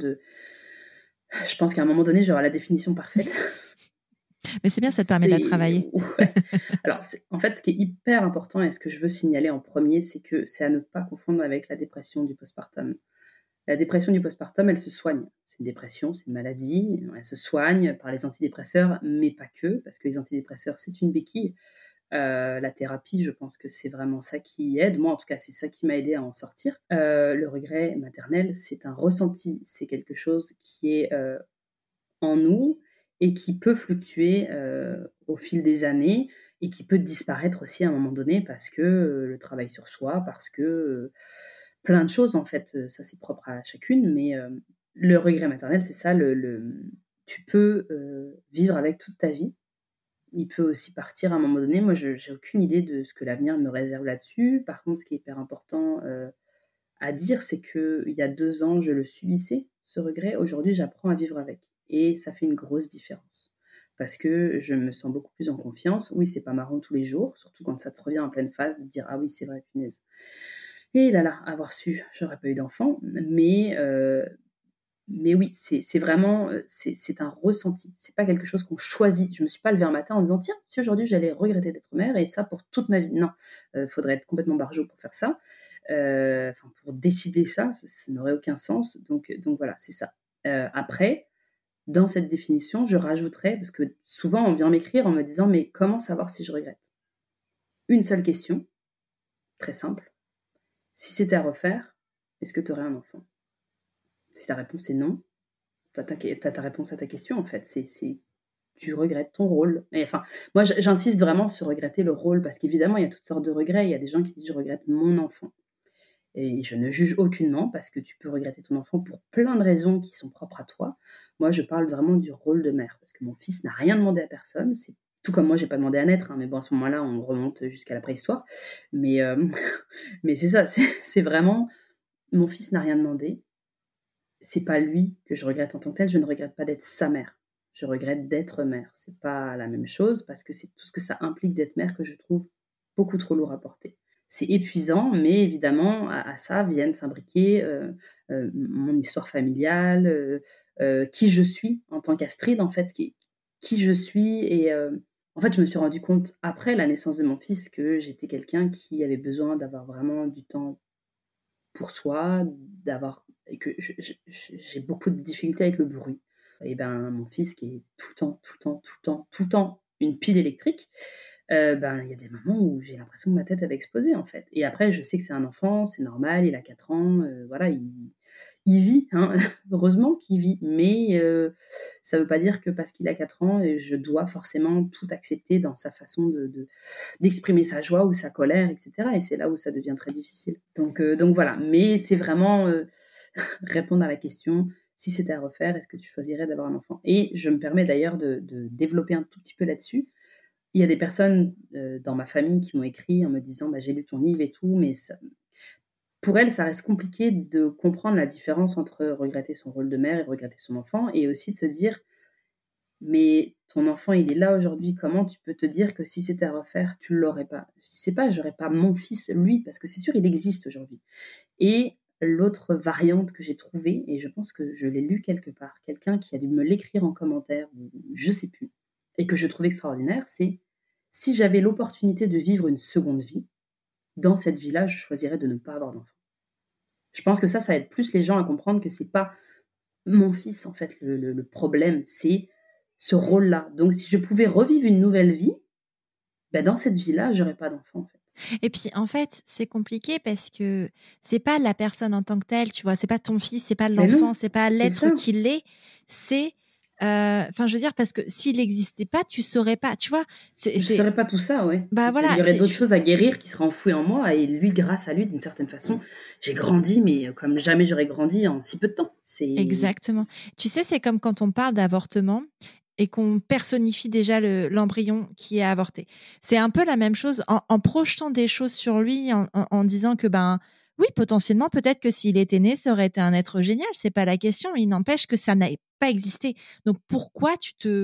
je pense qu'à un moment donné, j'aurai la définition parfaite. Mais c'est bien, ça te permet de la travailler. Ouais. Alors en fait, ce qui est hyper important et ce que je veux signaler en premier, c'est que c'est à ne pas confondre avec la dépression du postpartum. La dépression du postpartum, elle se soigne. C'est une dépression, c'est une maladie, elle se soigne par les antidépresseurs, mais pas que, parce que les antidépresseurs, c'est une béquille. La thérapie, je pense que c'est vraiment ça qui aide. Moi, en tout cas, c'est ça qui m'a aidée à en sortir. Le regret maternel, c'est un ressenti, c'est quelque chose qui est, en nous et qui peut fluctuer, au fil des années et qui peut disparaître aussi à un moment donné parce que, le travail sur soi, parce que, plein de choses en fait, ça c'est propre à chacune, mais le regret maternel, c'est ça tu peux, vivre avec toute ta vie. Il peut aussi partir à un moment donné. Moi, je j'ai aucune idée de ce que l'avenir me réserve là-dessus. Par contre, ce qui est hyper important, à dire, c'est qu'il y a 2 ans, je le subissais, ce regret. Aujourd'hui, j'apprends à vivre avec et ça fait une grosse différence. parce que je me sens beaucoup plus en confiance. Oui, c'est pas marrant tous les jours, surtout quand ça te revient en pleine phase de te dire: «Ah oui, c'est vrai, punaise. Et là là, avoir su, j'aurais pas eu d'enfant». Mais oui, c'est vraiment, c'est un ressenti. C'est pas quelque chose qu'on choisit. Je me suis pas levée un matin en disant: «Tiens, si aujourd'hui j'allais regretter d'être mère et ça pour toute ma vie». Non, faudrait être complètement barjot pour faire ça. Enfin pour décider ça, ça n'aurait aucun sens. Donc voilà, c'est ça. Après, dans cette définition, je rajouterais, parce que souvent on vient m'écrire en me disant: «Mais comment savoir si je regrette?» Une seule question, très simple: «Si c'était à refaire, est-ce que tu aurais un enfant?» Si ta réponse est non, tu as ta réponse à ta question, en fait. Tu regrettes ton rôle. Et enfin, moi, j'insiste vraiment sur regretter le rôle, parce qu'évidemment, il y a toutes sortes de regrets. Il y a des gens qui disent: «Je regrette mon enfant». Et je ne juge aucunement, parce que tu peux regretter ton enfant pour plein de raisons qui sont propres à toi. Moi, je parle vraiment du rôle de mère, parce que mon fils n'a rien demandé à personne. C'est tout comme moi, j'ai pas demandé à naître, hein, mais bon, à ce moment-là, on remonte jusqu'à la préhistoire. Mais, mais c'est ça, c'est vraiment mon fils n'a rien demandé. C'est pas lui que je regrette en tant que tel. Je ne regrette pas d'être sa mère. Je regrette d'être mère. C'est pas la même chose, parce que c'est tout ce que ça implique d'être mère que je trouve beaucoup trop lourd à porter. C'est épuisant, mais évidemment, à ça viennent s'imbriquer mon histoire familiale, qui je suis en tant qu'Astrid, en fait, qui je suis. Et en fait, je me suis rendu compte, après la naissance de mon fils, que j'étais quelqu'un qui avait besoin d'avoir vraiment du temps pour soi, et que j'ai beaucoup de difficultés avec le bruit. Et ben, mon fils qui est tout le temps, tout le temps, tout le temps, tout le temps une pile électrique, ben, il y a des moments où j'ai l'impression que ma tête, elle va exploser, en fait. Et après, je sais que c'est un enfant, c'est normal, il a 4 ans, voilà, il vit, hein, heureusement qu'il vit. Mais ça ne veut pas dire que parce qu'il a 4 ans, je dois forcément tout accepter dans sa façon d'exprimer sa joie ou sa colère, etc. Et c'est là où ça devient très difficile. Donc voilà, mais c'est vraiment répondre à la question: si c'était à refaire, est-ce que tu choisirais d'avoir un enfant? Et je me permets d'ailleurs de développer un tout petit peu là-dessus. Il y a des personnes dans ma famille qui m'ont écrit en me disant: bah, j'ai lu ton livre et tout, mais pour elles, ça reste compliqué de comprendre la différence entre regretter son rôle de mère et regretter son enfant, et aussi de se dire: mais ton enfant, il est là aujourd'hui, comment tu peux te dire que si c'était à refaire, tu ne l'aurais pas? Je sais pas, j'aurais pas mon fils, lui, parce que c'est sûr, il existe aujourd'hui. Et l'autre variante que j'ai trouvée, et je pense que je l'ai lu quelque part, quelqu'un qui a dû me l'écrire en commentaire, ou je sais plus, et que je trouve extraordinaire, c'est: si j'avais l'opportunité de vivre une seconde vie, dans cette vie-là, je choisirais de ne pas avoir d'enfant. Je pense que ça aide plus les gens à comprendre que c'est pas mon fils, en fait, le problème, c'est ce rôle-là. Donc si je pouvais revivre une nouvelle vie, ben, dans cette vie-là, j'aurais pas d'enfant, en fait. Et puis, en fait, c'est compliqué parce que c'est pas la personne en tant que telle, tu vois, c'est pas ton fils, c'est pas Mais non, l'enfant, c'est pas c'est l'être ça. qu'il est, c'est, enfin, je veux dire, parce que s'il n'existait pas, tu saurais pas, tu vois. Je saurais pas tout ça, ouais. Bah Il voilà, y aurait d'autres choses à guérir qui seraient enfouies en moi, et lui, grâce à lui, d'une certaine façon, j'ai grandi, mais comme jamais j'aurais grandi en si peu de temps. Exactement. Tu sais, c'est comme quand on parle d'avortement et qu'on personnifie déjà l'embryon qui est avorté. C'est un peu la même chose en projetant des choses sur lui, en disant que, ben, oui, potentiellement, peut-être que s'il était né, ça aurait été un être génial. C'est pas la question. Il n'empêche que ça n'a pas existé. Donc, pourquoi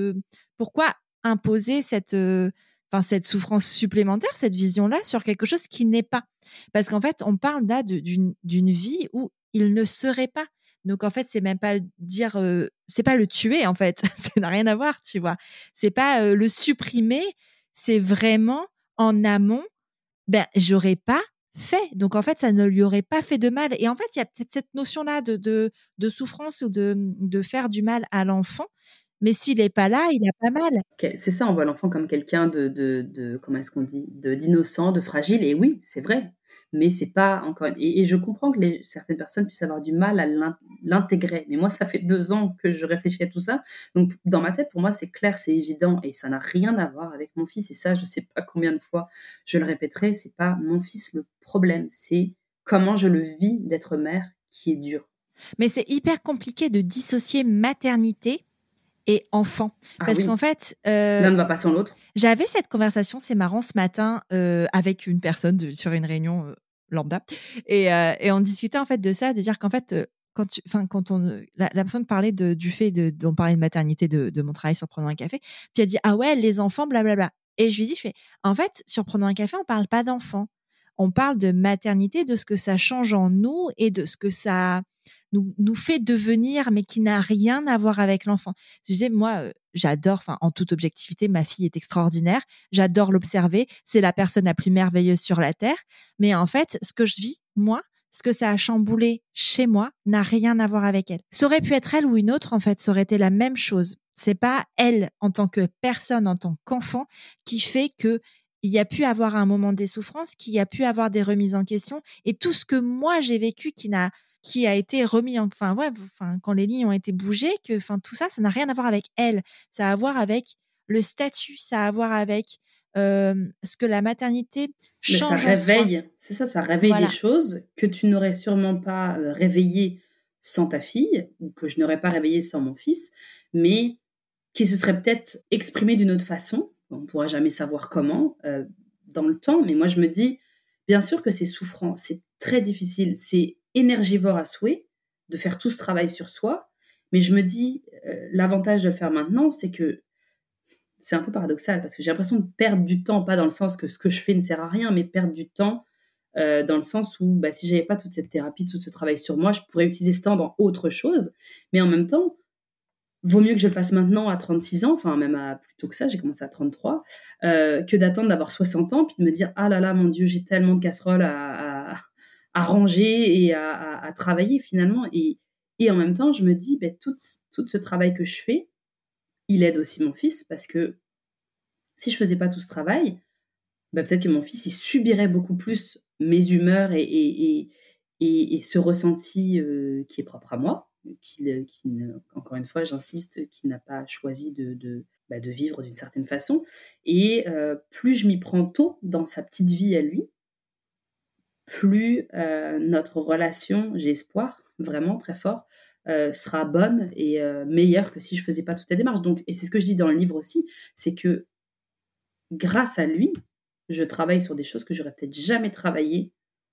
imposer cette souffrance supplémentaire, cette vision-là, sur quelque chose qui n'est pas? Parce qu'en fait, on parle là d'une vie où il ne serait pas. Donc, en fait, c'est même pas dire, c'est pas le tuer, en fait. Ça n'a rien à voir, tu vois. C'est pas le supprimer. C'est vraiment en amont, ben, j'aurais pas fait. Donc, en fait, ça ne lui aurait pas fait de mal. Et en fait, il y a peut-être cette notion-là de souffrance ou de faire du mal à l'enfant. Mais s'il est pas là, il a pas mal. C'est ça, on voit l'enfant comme quelqu'un comment est-ce qu'on dit? D'innocent, de fragile, et oui, c'est vrai. Mais c'est pas encore, et je comprends que certaines personnes puissent avoir du mal à l'intégrer. Mais moi, ça fait 2 ans que je réfléchis à tout ça. Donc dans ma tête, pour moi, c'est clair, c'est évident, et ça n'a rien à voir avec mon fils. Et ça, je sais pas combien de fois je le répéterai, c'est pas mon fils le problème, c'est comment je le vis d'être mère qui est dur. Mais c'est hyper compliqué de dissocier maternité et enfant. Ah Parce oui. qu'en fait, L'un ne va pas sans l'autre. j'avais cette conversation, c'est marrant, ce matin, avec une personne sur une réunion lambda. Et on discutait en fait de ça, de dire qu'en fait, la personne parlait du fait on parlait de maternité de mon travail sur Prenons un café, puis elle dit ah ouais les enfants blablabla, et je lui dis en fait sur Prenons un café on parle pas d'enfants, on parle de maternité, de ce que ça change en nous et de ce que ça nous fait devenir, mais qui n'a rien à voir avec l'enfant. Je disais, moi, j'adore, en toute objectivité, ma fille est extraordinaire, j'adore l'observer, c'est la personne la plus merveilleuse sur la Terre, mais en fait, ce que je vis, moi, ce que ça a chamboulé chez moi n'a rien à voir avec elle. Ça aurait pu être elle ou une autre, en fait, ça aurait été la même chose. C'est pas elle, en tant que personne, en tant qu'enfant, qui fait que il y a pu avoir un moment des souffrances, qu'il y a pu avoir des remises en question, et tout ce que moi j'ai vécu qui a été remis quand les lignes ont été bougées, tout ça n'a rien à voir avec elle. Ça a à voir avec le statut, ça a à voir avec ce que la maternité change en soi. C'est ça, ça réveille des choses que tu n'aurais sûrement pas réveillées sans ta fille, ou que je n'aurais pas réveillées sans mon fils, mais qui se seraient peut-être exprimées d'une autre façon. On ne pourra jamais savoir comment dans le temps, mais moi je me dis, bien sûr que c'est souffrant, c'est très difficile, c'est énergivore à souhait de faire tout ce travail sur soi, mais je me dis, l'avantage de le faire maintenant, c'est que c'est un peu paradoxal, parce que j'ai l'impression de perdre du temps, pas dans le sens que ce que je fais ne sert à rien, mais perdre du temps dans le sens où si j'avais pas toute cette thérapie, tout ce travail sur moi, je pourrais utiliser ce temps dans autre chose, mais en même temps, vaut mieux que je le fasse maintenant à 36 ans, même plus tôt que ça, j'ai commencé à 33, que d'attendre d'avoir 60 ans, puis de me dire, ah là là, mon Dieu, j'ai tellement de casseroles à ranger et à travailler finalement. Et en même temps, je me dis, tout ce travail que je fais, il aide aussi mon fils, parce que si je faisais pas tout ce travail, peut-être que mon fils, il subirait beaucoup plus mes humeurs et ce ressenti qui est propre à moi, encore une fois, j'insiste, qui n'a pas choisi de vivre d'une certaine façon. Et plus je m'y prends tôt dans sa petite vie à lui, plus notre relation, j'ai espoir, vraiment très fort, sera bonne et meilleure que si je faisais pas toute la démarche. Donc, et c'est ce que je dis dans le livre aussi, c'est que grâce à lui, je travaille sur des choses que j'aurais peut-être jamais travaillé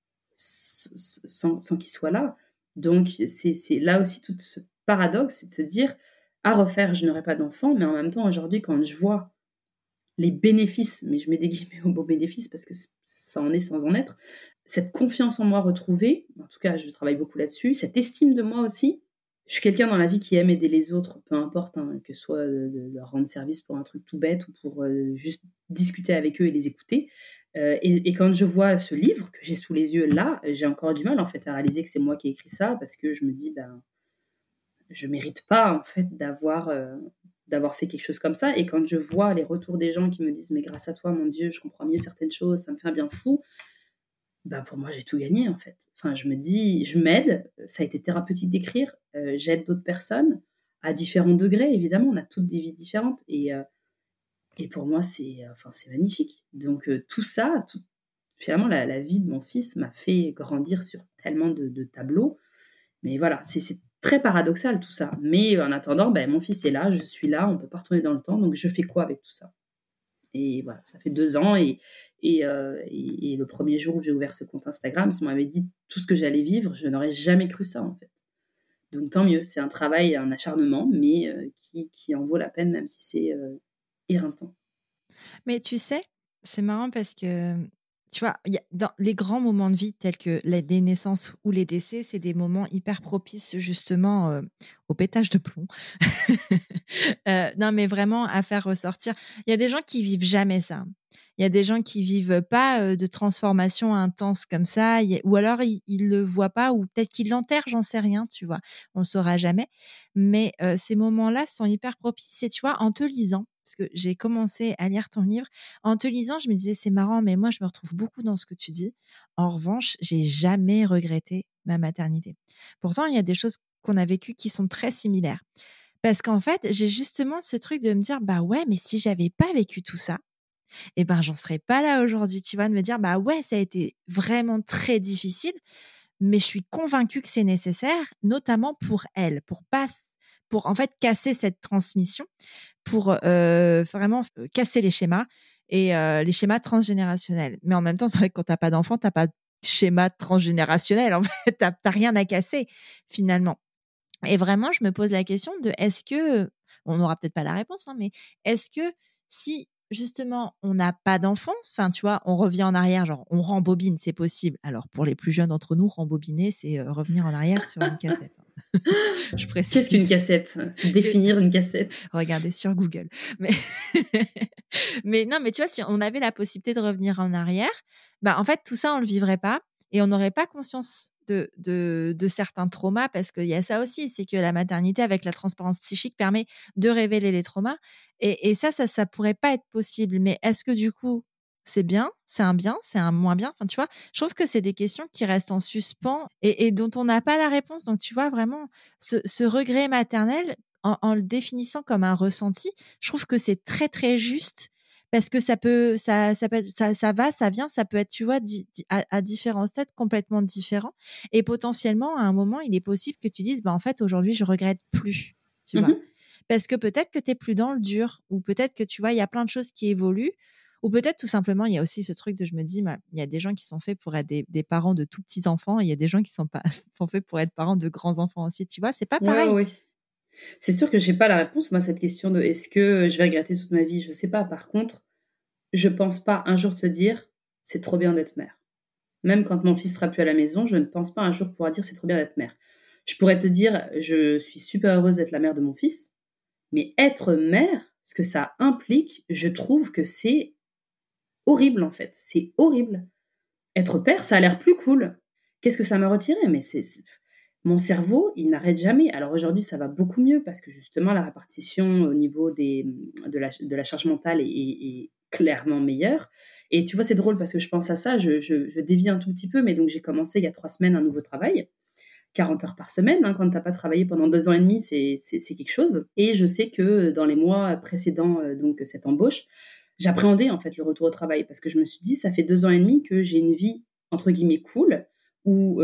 sans qu'il soit là. Donc, c'est là aussi tout ce paradoxe, c'est de se dire, à refaire, je n'aurai pas d'enfant, mais en même temps, aujourd'hui, quand je vois les bénéfices, mais je mets des guillemets au mot bénéfice parce que ça en est sans en être, cette confiance en moi retrouvée, en tout cas, je travaille beaucoup là-dessus, cette estime de moi aussi. Je suis quelqu'un dans la vie qui aime aider les autres, peu importe, que ce soit de leur rendre service pour un truc tout bête ou pour juste discuter avec eux et les écouter. Et quand je vois ce livre que j'ai sous les yeux là, j'ai encore du mal en fait à réaliser que c'est moi qui ai écrit ça, parce que je me dis, je mérite pas en fait d'avoir fait quelque chose comme ça. Et quand je vois les retours des gens qui me disent, mais grâce à toi, mon Dieu, je comprends mieux certaines choses, ça me fait un bien fou, pour moi, j'ai tout gagné, en fait. Je me dis, je m'aide, ça a été thérapeutique d'écrire, j'aide d'autres personnes, à différents degrés, évidemment, on a toutes des vies différentes, et pour moi, c'est magnifique. Donc, tout ça, finalement, la vie de mon fils m'a fait grandir sur tellement de tableaux, mais voilà, c'est très paradoxal, tout ça. Mais en attendant, mon fils est là, je suis là, on ne peut pas retourner dans le temps, donc je fais quoi avec tout ça ? Et voilà, ça fait 2 ans, et le premier jour où j'ai ouvert ce compte Instagram, si on m'avait dit tout ce que j'allais vivre, je n'aurais jamais cru ça, en fait. Donc tant mieux, c'est un travail, un acharnement, mais qui en vaut la peine, même si c'est éreintant. Mais tu sais, c'est marrant parce que, tu vois, dans les grands moments de vie tels que les naissances ou les décès, c'est des moments hyper propices justement au pétage de plomb. Non, mais vraiment à faire ressortir. Il y a des gens qui vivent jamais ça. Il y a des gens qui vivent pas de transformation intense comme ça, ou alors ils le voient pas, ou peut-être qu'ils l'enterrent, j'en sais rien, tu vois. On le saura jamais. Mais ces moments-là sont hyper propices. Et tu vois, en te lisant, parce que j'ai commencé à lire ton livre, en te lisant, je me disais, c'est marrant, mais moi, je me retrouve beaucoup dans ce que tu dis. En revanche, j'ai jamais regretté ma maternité. Pourtant, il y a des choses qu'on a vécues qui sont très similaires. Parce qu'en fait, j'ai justement ce truc de me dire, ouais, mais si j'avais pas vécu tout ça, j'en serais pas là aujourd'hui, tu vois, de me dire, ouais, ça a été vraiment très difficile, mais je suis convaincue que c'est nécessaire, notamment pour elle, pour en fait casser cette transmission, pour vraiment casser les schémas et les schémas transgénérationnels. Mais en même temps, c'est vrai que quand t'as pas d'enfant, t'as pas schéma transgénérationnel. En fait, t'as rien à casser finalement. Et vraiment, je me pose la question de est-ce que, on n'aura peut-être pas la réponse, hein, mais est-ce que si justement on n'a pas d'enfant, enfin tu vois, on revient en arrière, genre on rembobine, c'est possible. Alors pour les plus jeunes d'entre nous, rembobiner, c'est revenir en arrière sur une cassette. Je précise. Qu'est-ce qu'une cassette ? Définir une cassette. Regardez sur Google. Mais... mais non, mais tu vois, si on avait la possibilité de revenir en arrière, bah en fait tout ça on le vivrait pas et on n'aurait pas conscience de certains traumas, parce qu'il y a ça aussi, c'est que la maternité avec la transparence psychique permet de révéler les traumas et ça pourrait pas être possible. Mais est-ce que du coup c'est bien, c'est un moins bien, enfin tu vois, je trouve que c'est des questions qui restent en suspens et dont on n'a pas la réponse. Donc tu vois vraiment ce regret maternel, en le définissant comme un ressenti, je trouve que c'est très très juste. Parce que ça va, ça vient, ça peut être, tu vois, à différents stades complètement différents. Et potentiellement, à un moment, il est possible que tu dises, bah, en fait, aujourd'hui, je regrette plus, tu vois. Parce que peut-être que tu es plus dans le dur, ou peut-être que, tu vois, il y a plein de choses qui évoluent, ou peut-être tout simplement, il y a aussi ce truc de, je me dis, bah, il y a des gens qui sont faits pour être des parents de tout petits enfants, et il y a des gens qui sont faits pour être parents de grands enfants aussi, tu vois, c'est pas pareil. Oui. C'est sûr que j'ai pas la réponse, moi, à cette question de est-ce que je vais regretter toute ma vie ? Je sais pas. Par contre, je pense pas un jour te dire c'est trop bien d'être mère. Même quand mon fils sera plus à la maison, je ne pense pas un jour pouvoir dire c'est trop bien d'être mère. Je pourrais te dire je suis super heureuse d'être la mère de mon fils, mais être mère, ce que ça implique, je trouve que c'est horrible en fait. C'est horrible. Être père, ça a l'air plus cool. Qu'est-ce que ça m'a retiré ? Mais mon cerveau, il n'arrête jamais. Alors aujourd'hui, ça va beaucoup mieux parce que justement, la répartition au niveau de la charge mentale est clairement meilleure. Et tu vois, c'est drôle parce que je pense à ça, je dévie un tout petit peu, mais donc j'ai commencé il y a 3 semaines un nouveau travail, 40 heures par semaine. Hein, quand tu n'as pas travaillé pendant 2 ans et demi, c'est quelque chose. Et je sais que dans les mois précédents, donc cette embauche, j'appréhendais en fait le retour au travail parce que je me suis dit, ça fait 2 ans et demi que j'ai une vie entre guillemets cool où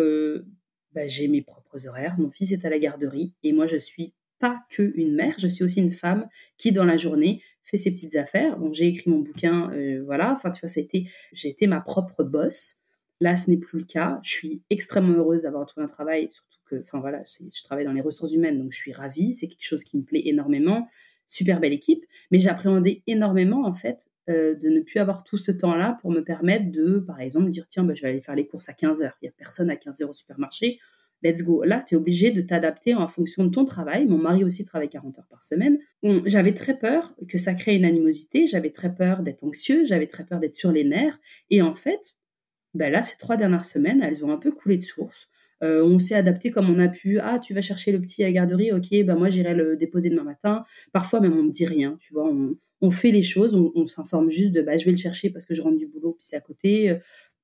j'ai mes propres horaires, mon fils est à la garderie et moi je suis pas que une mère, je suis aussi une femme qui dans la journée fait ses petites affaires. Donc j'ai écrit mon bouquin, voilà. Enfin tu vois, j'ai été ma propre boss. Là, ce n'est plus le cas. Je suis extrêmement heureuse d'avoir trouvé un travail, surtout que, enfin voilà, je travaille dans les ressources humaines, donc je suis ravie. C'est quelque chose qui me plaît énormément. Super belle équipe, mais j'appréhendais énormément en fait de ne plus avoir tout ce temps-là pour me permettre de, par exemple, dire tiens, je vais aller faire les courses à 15h. Il n'y a personne à 15h au supermarché. Let's go. Là, tu es obligé de t'adapter en fonction de ton travail. Mon mari aussi travaille 40 heures par semaine. J'avais très peur que ça crée une animosité. J'avais très peur d'être anxieuse. J'avais très peur d'être sur les nerfs. Et en fait, là, ces 3 dernières semaines, elles ont un peu coulé de source. On s'est adapté comme on a pu. Ah, tu vas chercher le petit à la garderie, ok, moi j'irai le déposer demain matin. Parfois même on me dit rien, tu vois, on fait les choses, on s'informe juste de je vais le chercher parce que je rentre du boulot, puis c'est à côté.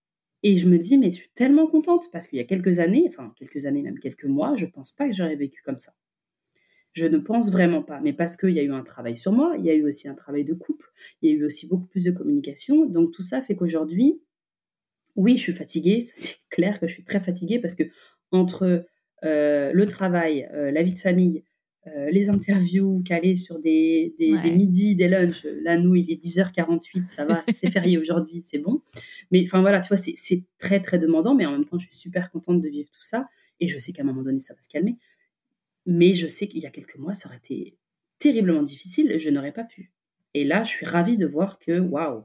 Et je me dis, mais je suis tellement contente parce qu'il y a quelques années, même quelques mois, je pense pas que j'aurais vécu comme ça. Je ne pense vraiment pas, mais parce qu'il y a eu un travail sur moi, il y a eu aussi un travail de couple, il y a eu aussi beaucoup plus de communication. Donc tout ça fait qu'aujourd'hui, oui, je suis fatiguée, c'est clair que je suis très fatiguée parce que entre le travail, la vie de famille, les interviews calées sur des midis, des lunchs, là, nous, il est 10h48, ça va, c'est férié aujourd'hui, c'est bon. Mais enfin voilà, tu vois, c'est très, très demandant, mais en même temps, je suis super contente de vivre tout ça et je sais qu'à un moment donné, ça va se calmer. Mais je sais qu'il y a quelques mois, ça aurait été terriblement difficile, je n'aurais pas pu. Et là, je suis ravie de voir que, waouh,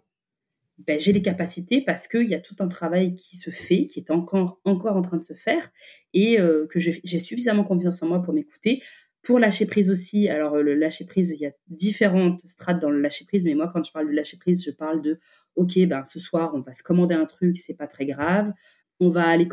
j'ai les capacités parce qu'il y a tout un travail qui se fait, qui est encore en train de se faire et que j'ai suffisamment confiance en moi pour m'écouter. Pour lâcher prise aussi, alors le lâcher prise, il y a différentes strates dans le lâcher prise, mais moi quand je parle de lâcher prise, je parle de ok, ce soir on va se commander un truc, c'est pas très grave, on va aller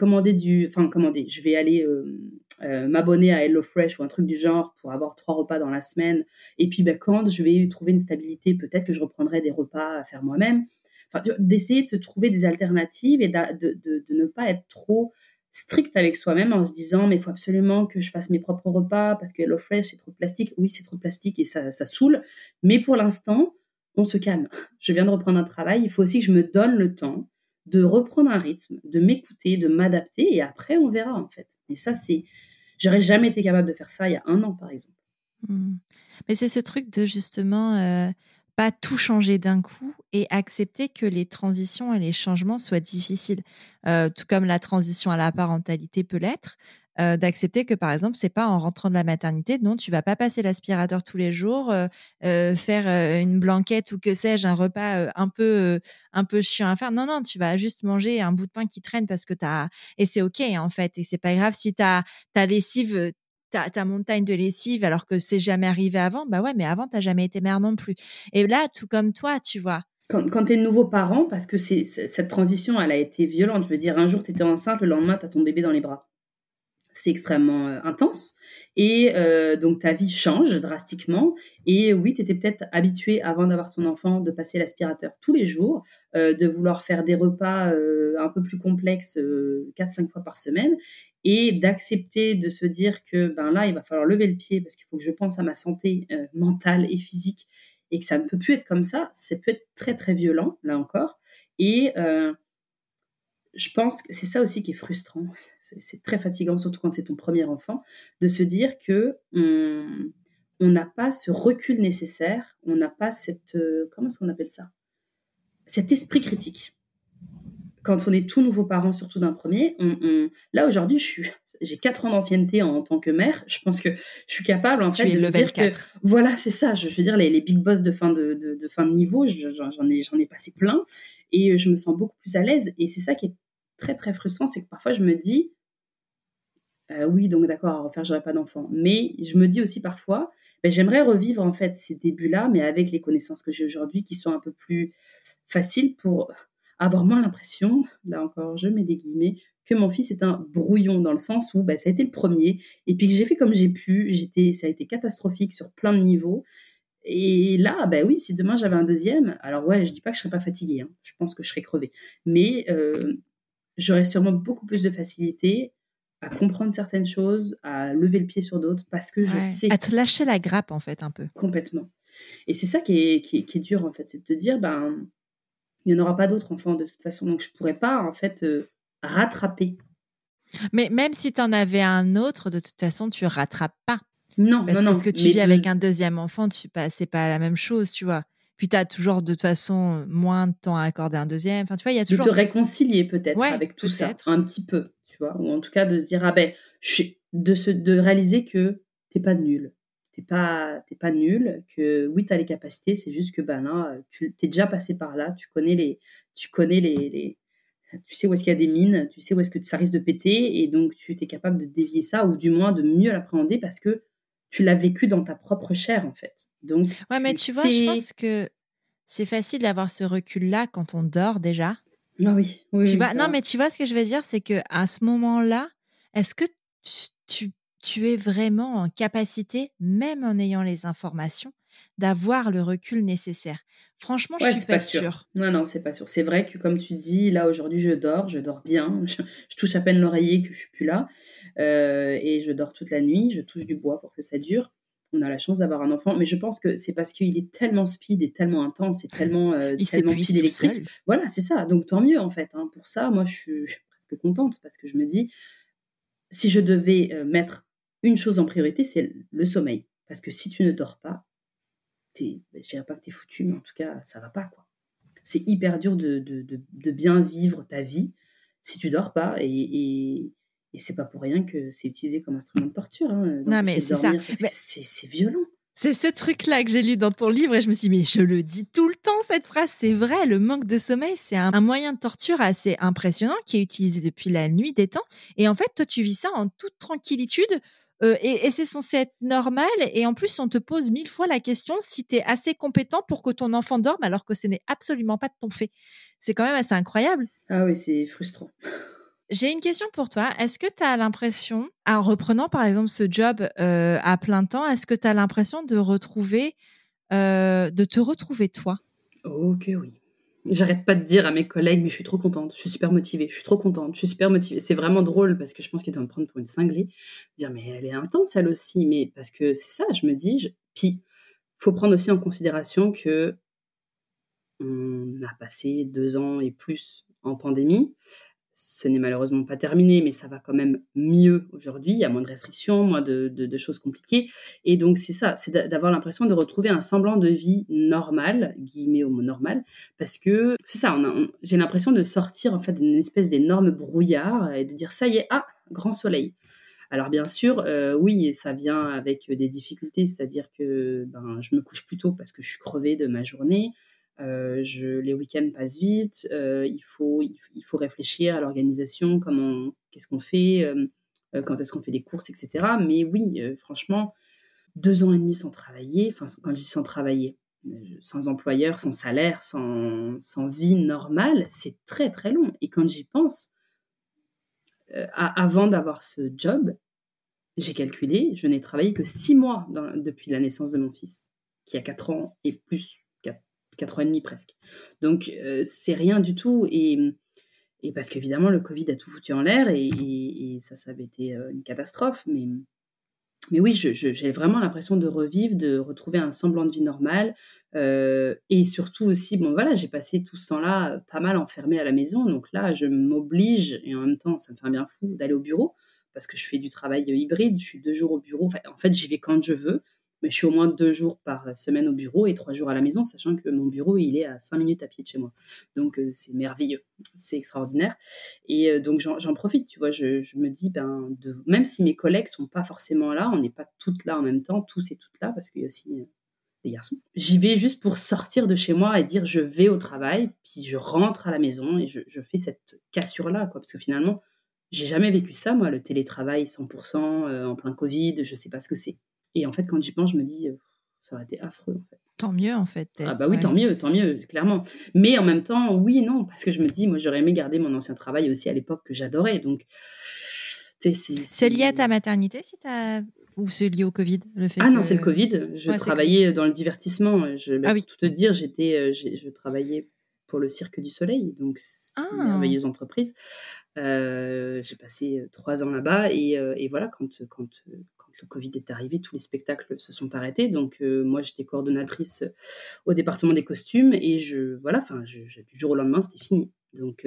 je vais aller m'abonner à HelloFresh ou un truc du genre pour avoir 3 repas dans la semaine, et puis quand je vais trouver une stabilité, peut-être que je reprendrai des repas à faire moi-même. Enfin, d'essayer de se trouver des alternatives et de ne pas être trop strict avec soi-même en se disant mais il faut absolument que je fasse mes propres repas parce que HelloFresh c'est trop de plastique. Oui, c'est trop de plastique et ça saoule, mais pour l'instant on se calme. Je viens de reprendre un travail, il faut aussi que je me donne le temps de reprendre un rythme, de m'écouter, de m'adapter et après on verra en fait. Et ça, j'aurais jamais été capable de faire ça il y a 1 an par exemple. Mais c'est ce truc de justement pas tout changer d'un coup et accepter que les transitions et les changements soient difficiles. Tout comme la transition à la parentalité peut l'être, d'accepter que, par exemple, c'est pas en rentrant de la maternité, non, tu vas pas passer l'aspirateur tous les jours, faire une blanquette ou que sais-je, un repas un peu chiant à faire. Non, non, tu vas juste manger un bout de pain qui traîne parce que et c'est OK, en fait, et c'est pas grave si ta lessive, ta montagne de lessive alors que c'est jamais arrivé avant. Bah ouais, mais avant, t'as jamais été mère non plus. Et là, tout comme toi, tu vois. Quand tu es nouveau parent, parce que cette transition, elle a été violente. Je veux dire, un jour, tu étais enceinte, le lendemain, tu as ton bébé dans les bras. C'est extrêmement intense. Et donc, ta vie change drastiquement. Et oui, tu étais peut-être habitué, avant d'avoir ton enfant, de passer l'aspirateur tous les jours, de vouloir faire des repas un peu plus complexes 4-5 fois par semaine, et d'accepter de se dire que ben là, il va falloir lever le pied parce qu'il faut que je pense à ma santé mentale et physique, et que ça ne peut plus être comme ça. Ça peut être très, très violent, là encore. Et je pense que c'est ça aussi qui est frustrant. C'est très fatigant, surtout quand c'est ton premier enfant, de se dire que on n'a pas ce recul nécessaire, on n'a pas cette comment est-ce qu'on appelle ça, cet esprit critique. Quand on est tout nouveau parent, surtout d'un premier, là aujourd'hui, j'ai 4 ans d'ancienneté en tant que mère. Je pense que je suis capable en fait de level dire 4. que voilà, c'est ça. Je veux dire, les big boss de fin de niveau, j'en ai passé plein, et je me sens beaucoup plus à l'aise. Et c'est ça qui est très très frustrant, c'est que parfois je me dis oui, donc d'accord, à refaire, j'aurai pas d'enfant. Mais je me dis aussi parfois, ben, j'aimerais revivre en fait ces débuts-là, mais avec les connaissances que j'ai aujourd'hui, qui sont un peu plus faciles, pour avoir moins l'impression, là encore, je mets des guillemets, que mon fils est un brouillon, dans le sens où ben, ça a été le premier, et puis que j'ai fait comme j'ai pu. Ça a été catastrophique sur plein de niveaux. Et là, ben oui, si demain j'avais un deuxième, alors ouais, je dis pas que je serais pas fatiguée, hein, je pense que je serais crevée, mais j'aurais sûrement beaucoup plus de facilité à comprendre certaines choses, à lever le pied sur d'autres, parce que je sais À te lâcher la grappe, en fait, un peu. complètement. Et c'est ça qui est dur, en fait, c'est de te dire, ben, il n'y en aura pas d'autres enfants de toute façon, donc je ne pourrais pas, en fait, rattraper. Mais même si tu en avais un autre, de toute façon, tu rattrapes pas. Non, Parce non, que non. ce que tu Mais vis avec un deuxième enfant, c'est pas la même chose, tu vois. Puis tu as toujours, de toute façon, moins de temps à accorder à un deuxième. Enfin, tu vois, il y a de toujours. te réconcilier peut-être Ouais, avec tout ça, peut-être. un petit peu, tu vois, ou en tout cas de se dire, ah ben, de réaliser que t'es pas nul. T'es pas nul, que oui, tu as les capacités, c'est juste que ben là, tu t'es déjà passé par là, tu connais tu sais où est-ce qu'il y a des mines, tu sais où est-ce que ça risque de péter, et donc tu es capable de dévier ça, ou du moins de mieux l'appréhender parce que tu l'as vécu dans ta propre chair, en fait. Donc Ouais, mais tu tu vois, je sais. pense que c'est facile d'avoir ce recul-là quand on dort déjà. Ah oui, oui, Tu oui, vois, ça non, va. mais tu vois ce que je veux dire, c'est que à ce moment-là, est-ce que tu es vraiment en capacité, même en ayant les informations, d'avoir le recul nécessaire? Franchement, je Ouais, suis c'est pas pas sûr. sûre. Non, non, c'est pas sûr. C'est vrai que comme tu dis, là aujourd'hui je dors bien. Je touche à peine l'oreiller que je suis plus là, et je dors toute la nuit. Je touche du bois pour que ça dure. On a la chance d'avoir un enfant, mais je pense que c'est parce qu'il est tellement speed et tellement intense et tellement Il tellement s'épuise pile tout électrique. seul. Voilà, c'est ça. Donc tant mieux en fait, hein. Pour ça, moi je suis presque contente, parce que je me dis, si je devais mettre une chose en priorité, c'est le sommeil, parce que si tu ne dors pas, je dirais pas que t'es foutu, mais en tout cas ça va pas, quoi. C'est hyper dur de bien vivre ta vie si tu dors pas, et c'est pas pour rien que c'est utilisé comme instrument de torture, hein, Non, mais d'empêcher de c'est ça. dormir, parce que Mais c'est violent. c'est ce truc-là que j'ai lu dans ton livre et je me suis dit, mais je le dis tout le temps, cette phrase. C'est vrai, le manque de sommeil, c'est un moyen de torture assez impressionnant qui est utilisé depuis la nuit des temps. Et en fait, toi, tu vis ça en toute tranquillitude, et c'est censé être normal. Et en plus, on te pose 1000 fois la question si tu es assez compétent pour que ton enfant dorme alors que ce n'est absolument pas de ton fait. C'est quand même assez incroyable. Ah oui, c'est frustrant. J'ai une question pour toi. Est-ce que tu as l'impression, en reprenant par exemple ce job à plein temps, est-ce que tu as l'impression de te retrouver toi? OK, oui. J'arrête pas de dire à mes collègues: «Mais je suis trop contente, je suis super motivée, je suis trop contente, je suis super motivée». C'est vraiment drôle parce que je pense qu'ils doivent me prendre pour une cinglée. Dire: «Mais elle est intense elle aussi», mais parce que c'est ça, je me dis, puis faut prendre aussi en considération qu'on a passé 2 ans et plus en pandémie. Ce n'est malheureusement pas terminé, mais ça va quand même mieux aujourd'hui. Il y a moins de restrictions, moins de choses compliquées. Et donc, c'est ça, c'est d'avoir l'impression de retrouver un semblant de vie normale, guillemets au mot normal, parce que c'est ça, j'ai l'impression de sortir en fait d'une espèce d'énorme brouillard et de dire ça y est, ah, grand soleil. Alors bien sûr, oui, ça vient avec des difficultés, c'est-à-dire que je me couche plus tôt parce que je suis crevée de ma journée. Les week-ends passent vite. Il faut réfléchir à l'organisation, qu'est-ce qu'on fait, quand est-ce qu'on fait des courses, etc. Mais oui, franchement, 2 ans et demi sans travailler, enfin quand je dis sans travailler, sans employeur, sans salaire, sans vie normale, c'est très très long. Et quand j'y pense, avant d'avoir ce job, j'ai calculé, je n'ai travaillé que 6 mois depuis la naissance de mon fils, qui a 4 ans et plus, 4 ans et demi presque. Donc, c'est rien du tout. Et parce qu'évidemment, le Covid a tout foutu en l'air et ça avait été une catastrophe. Mais oui, j'ai vraiment l'impression de revivre, de retrouver un semblant de vie normale. Et surtout aussi, bon voilà, j'ai passé tout ce temps-là pas mal enfermée à la maison. Donc là, je m'oblige, et en même temps, ça me fait un bien fou d'aller au bureau, parce que je fais du travail hybride. Je suis 2 jours au bureau. Enfin, en fait, j'y vais quand je veux, mais je suis au moins 2 jours par semaine au bureau et 3 jours à la maison, sachant que mon bureau, il est à 5 minutes à pied de chez moi. Donc, c'est merveilleux, c'est extraordinaire. Et donc, j'en profite, tu vois. Je me dis, même si mes collègues sont pas forcément là, on n'est pas toutes là en même temps, tous et toutes là, parce qu'il y a aussi des garçons. J'y vais juste pour sortir de chez moi et dire je vais au travail, puis je rentre à la maison et je fais cette cassure-là, quoi. Parce que finalement, j'ai jamais vécu ça, moi, le télétravail 100% en plein Covid, je sais pas ce que c'est. Et en fait, quand j'y pense, je me dis, ça aurait été affreux, en fait. Tant mieux, en fait, Ah peut-être. bah oui, Ouais. tant mieux, clairement. Mais en même temps, oui et non, parce que je me dis, moi, j'aurais aimé garder mon ancien travail aussi à l'époque que j'adorais. Donc, tu sais, C'est lié à ta maternité, ou c'est lié au Covid, le fait Ah que... non, c'est le Covid. Je Ouais, c'est le Covid. travaillais dans le divertissement. Ah Pour oui. tout te dire, je travaillais pour le Cirque du Soleil, donc c'est une Ah, merveilleuse entreprise. J'ai passé 3 ans là-bas et voilà, quand le Covid est arrivé, tous les spectacles se sont arrêtés. Donc moi, j'étais coordonnatrice au département des costumes et du jour au lendemain, c'était fini. Donc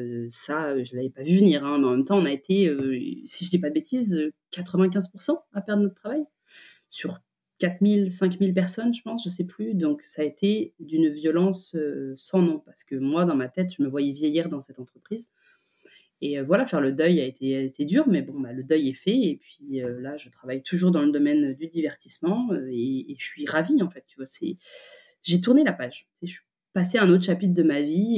ça, je l'avais pas vu venir, hein, mais en même temps, on a été, si je dis pas de bêtises, 95% à perdre notre travail sur 4000, 5000 personnes, je pense, je sais plus. Donc ça a été d'une violence sans nom parce que moi, dans ma tête, je me voyais vieillir dans cette entreprise. Et voilà, faire le deuil a été dur, mais bon, le deuil est fait. Et puis là, je travaille toujours dans le domaine du divertissement et je suis ravie, en fait. Tu vois, j'ai tourné la page. Je suis passée à un autre chapitre de ma vie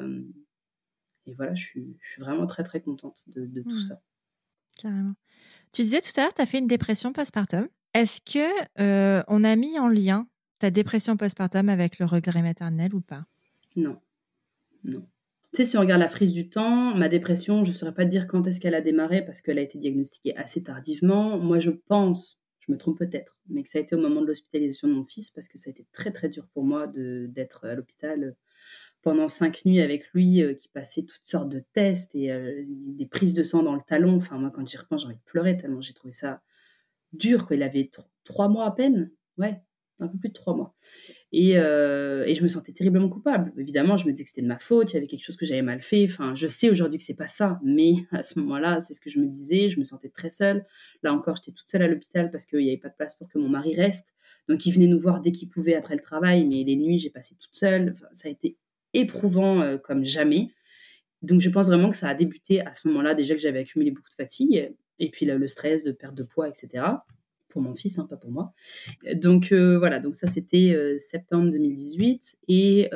et voilà, je suis vraiment très, très contente de tout ça. carrément. Tu disais tout à l'heure, tu as fait une dépression postpartum. Est-ce que on a mis en lien ta dépression postpartum avec le regret maternel ou pas? Non, non. Tu sais, si on regarde la frise du temps, ma dépression, je ne saurais pas te dire quand est-ce qu'elle a démarré parce qu'elle a été diagnostiquée assez tardivement. Moi, je pense, je me trompe peut-être, mais que ça a été au moment de l'hospitalisation de mon fils parce que ça a été très, très dur pour moi d'être à l'hôpital pendant 5 nuits avec lui qui passait toutes sortes de tests et des prises de sang dans le talon. Enfin, moi, quand j'y repense, j'ai envie de pleurer tellement j'ai trouvé ça dur, quoi. Il avait 3 mois à peine. Ouais, un peu plus de 3 mois. Et je me sentais terriblement coupable. Évidemment, je me disais que c'était de ma faute, il y avait quelque chose que j'avais mal fait. Enfin, je sais aujourd'hui que c'est pas ça, mais à ce moment-là, c'est ce que je me disais. Je me sentais très seule. Là encore, j'étais toute seule à l'hôpital parce qu'il n'y avait pas de place pour que mon mari reste. Donc, il venait nous voir dès qu'il pouvait après le travail, mais les nuits, j'ai passé toute seule. Enfin, ça a été éprouvant comme jamais. Donc, je pense vraiment que ça a débuté à ce moment-là, déjà que j'avais accumulé beaucoup de fatigue, et puis le stress de perte de poids, etc. Pour mon fils, hein, pas pour moi. Donc voilà, donc ça c'était septembre 2018 et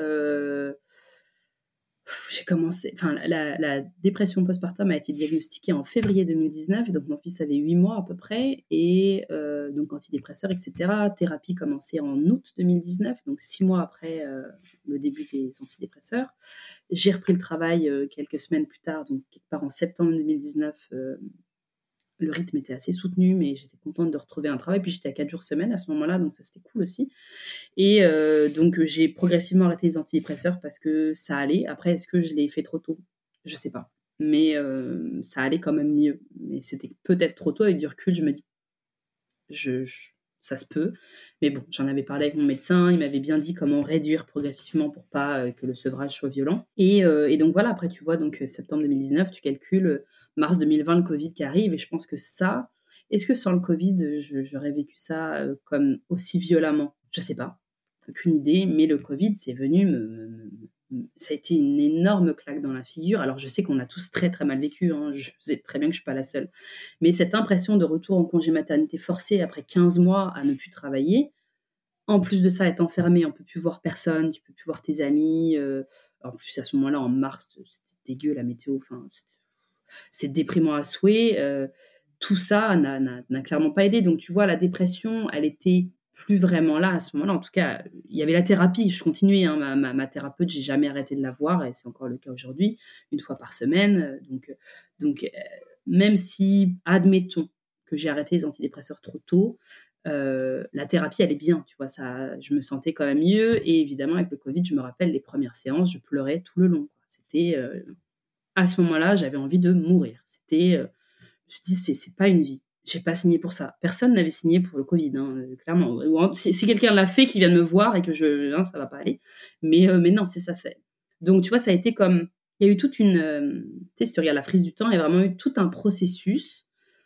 j'ai commencé, enfin la dépression postpartum a été diagnostiquée en février 2019, donc mon fils avait 8 mois à peu près et donc antidépresseurs, etc. Thérapie commençait en août 2019, donc 6 mois après le début des antidépresseurs. J'ai repris le travail quelques semaines plus tard, donc quelque part en septembre 2019. Le rythme était assez soutenu, mais j'étais contente de retrouver un travail. Puis j'étais à 4 jours semaine à ce moment-là, donc ça c'était cool aussi. Et donc j'ai progressivement arrêté les antidépresseurs parce que ça allait. Après, est-ce que je l'ai fait trop tôt? Je sais pas. Mais ça allait quand même mieux. Mais c'était peut-être trop tôt. Avec du recul, je me dis, ça se peut. Mais bon, j'en avais parlé avec mon médecin, il m'avait bien dit comment réduire progressivement pour pas que le sevrage soit violent. Et donc voilà, après tu vois, donc septembre 2019, tu calcules mars 2020, le Covid qui arrive, et je pense que ça, est-ce que sans le Covid, j'aurais vécu ça comme aussi violemment? Je sais pas, aucune idée, mais le Covid, c'est venu ça a été une énorme claque dans la figure. Alors, je sais qu'on a tous très, très mal vécu, hein. Je sais très bien que je ne suis pas la seule. Mais cette impression de retour en congé maternité forcé après 15 mois à ne plus travailler, en plus de ça, être enfermé, on ne peut plus voir personne, tu ne peux plus voir tes amis. En plus, à ce moment-là, en mars, c'était dégueu, la météo. Enfin, c'est déprimant à souhait. Tout ça n'a clairement pas aidé. Donc, tu vois, la dépression, elle était plus vraiment là à ce moment-là. En tout cas, il y avait la thérapie. Je continuais. Hein, ma thérapeute, j'ai jamais arrêté de la voir, et c'est encore le cas aujourd'hui, une fois par semaine. Donc, même si, admettons que j'ai arrêté les antidépresseurs trop tôt, la thérapie, elle est bien. Tu vois, ça, je me sentais quand même mieux. Et évidemment, avec le Covid, je me rappelle les premières séances, je pleurais tout le long, quoi. C'était à ce moment-là, j'avais envie de mourir. C'était, je me suis dit, c'est pas une vie. J'ai pas signé pour ça. Personne n'avait signé pour le Covid, hein, clairement. Si quelqu'un l'a fait, qui vient de me voir et que ça va pas aller. Mais non, c'est ça. Donc, tu vois, ça a été comme, il y a eu toute une, tu sais, si tu regardes la frise du temps, il y a vraiment eu tout un processus.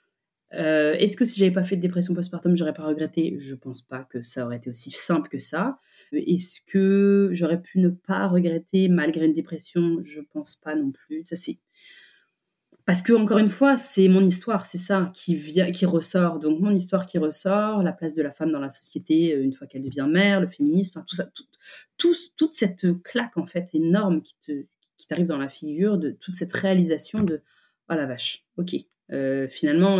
Est-ce que si j'avais pas fait de dépression postpartum, j'aurais pas regretté? Je pense pas que ça aurait été aussi simple que ça. Est-ce que j'aurais pu ne pas regretter malgré une dépression? Je pense pas non plus. Ça, c'est parce que, encore une fois, c'est mon histoire, c'est ça qui ressort. Donc mon histoire qui ressort, la place de la femme dans la société une fois qu'elle devient mère, le féminisme, enfin tout ça, toute cette claque en fait énorme qui t'arrive dans la figure, de toute cette réalisation de oh la vache, ok, finalement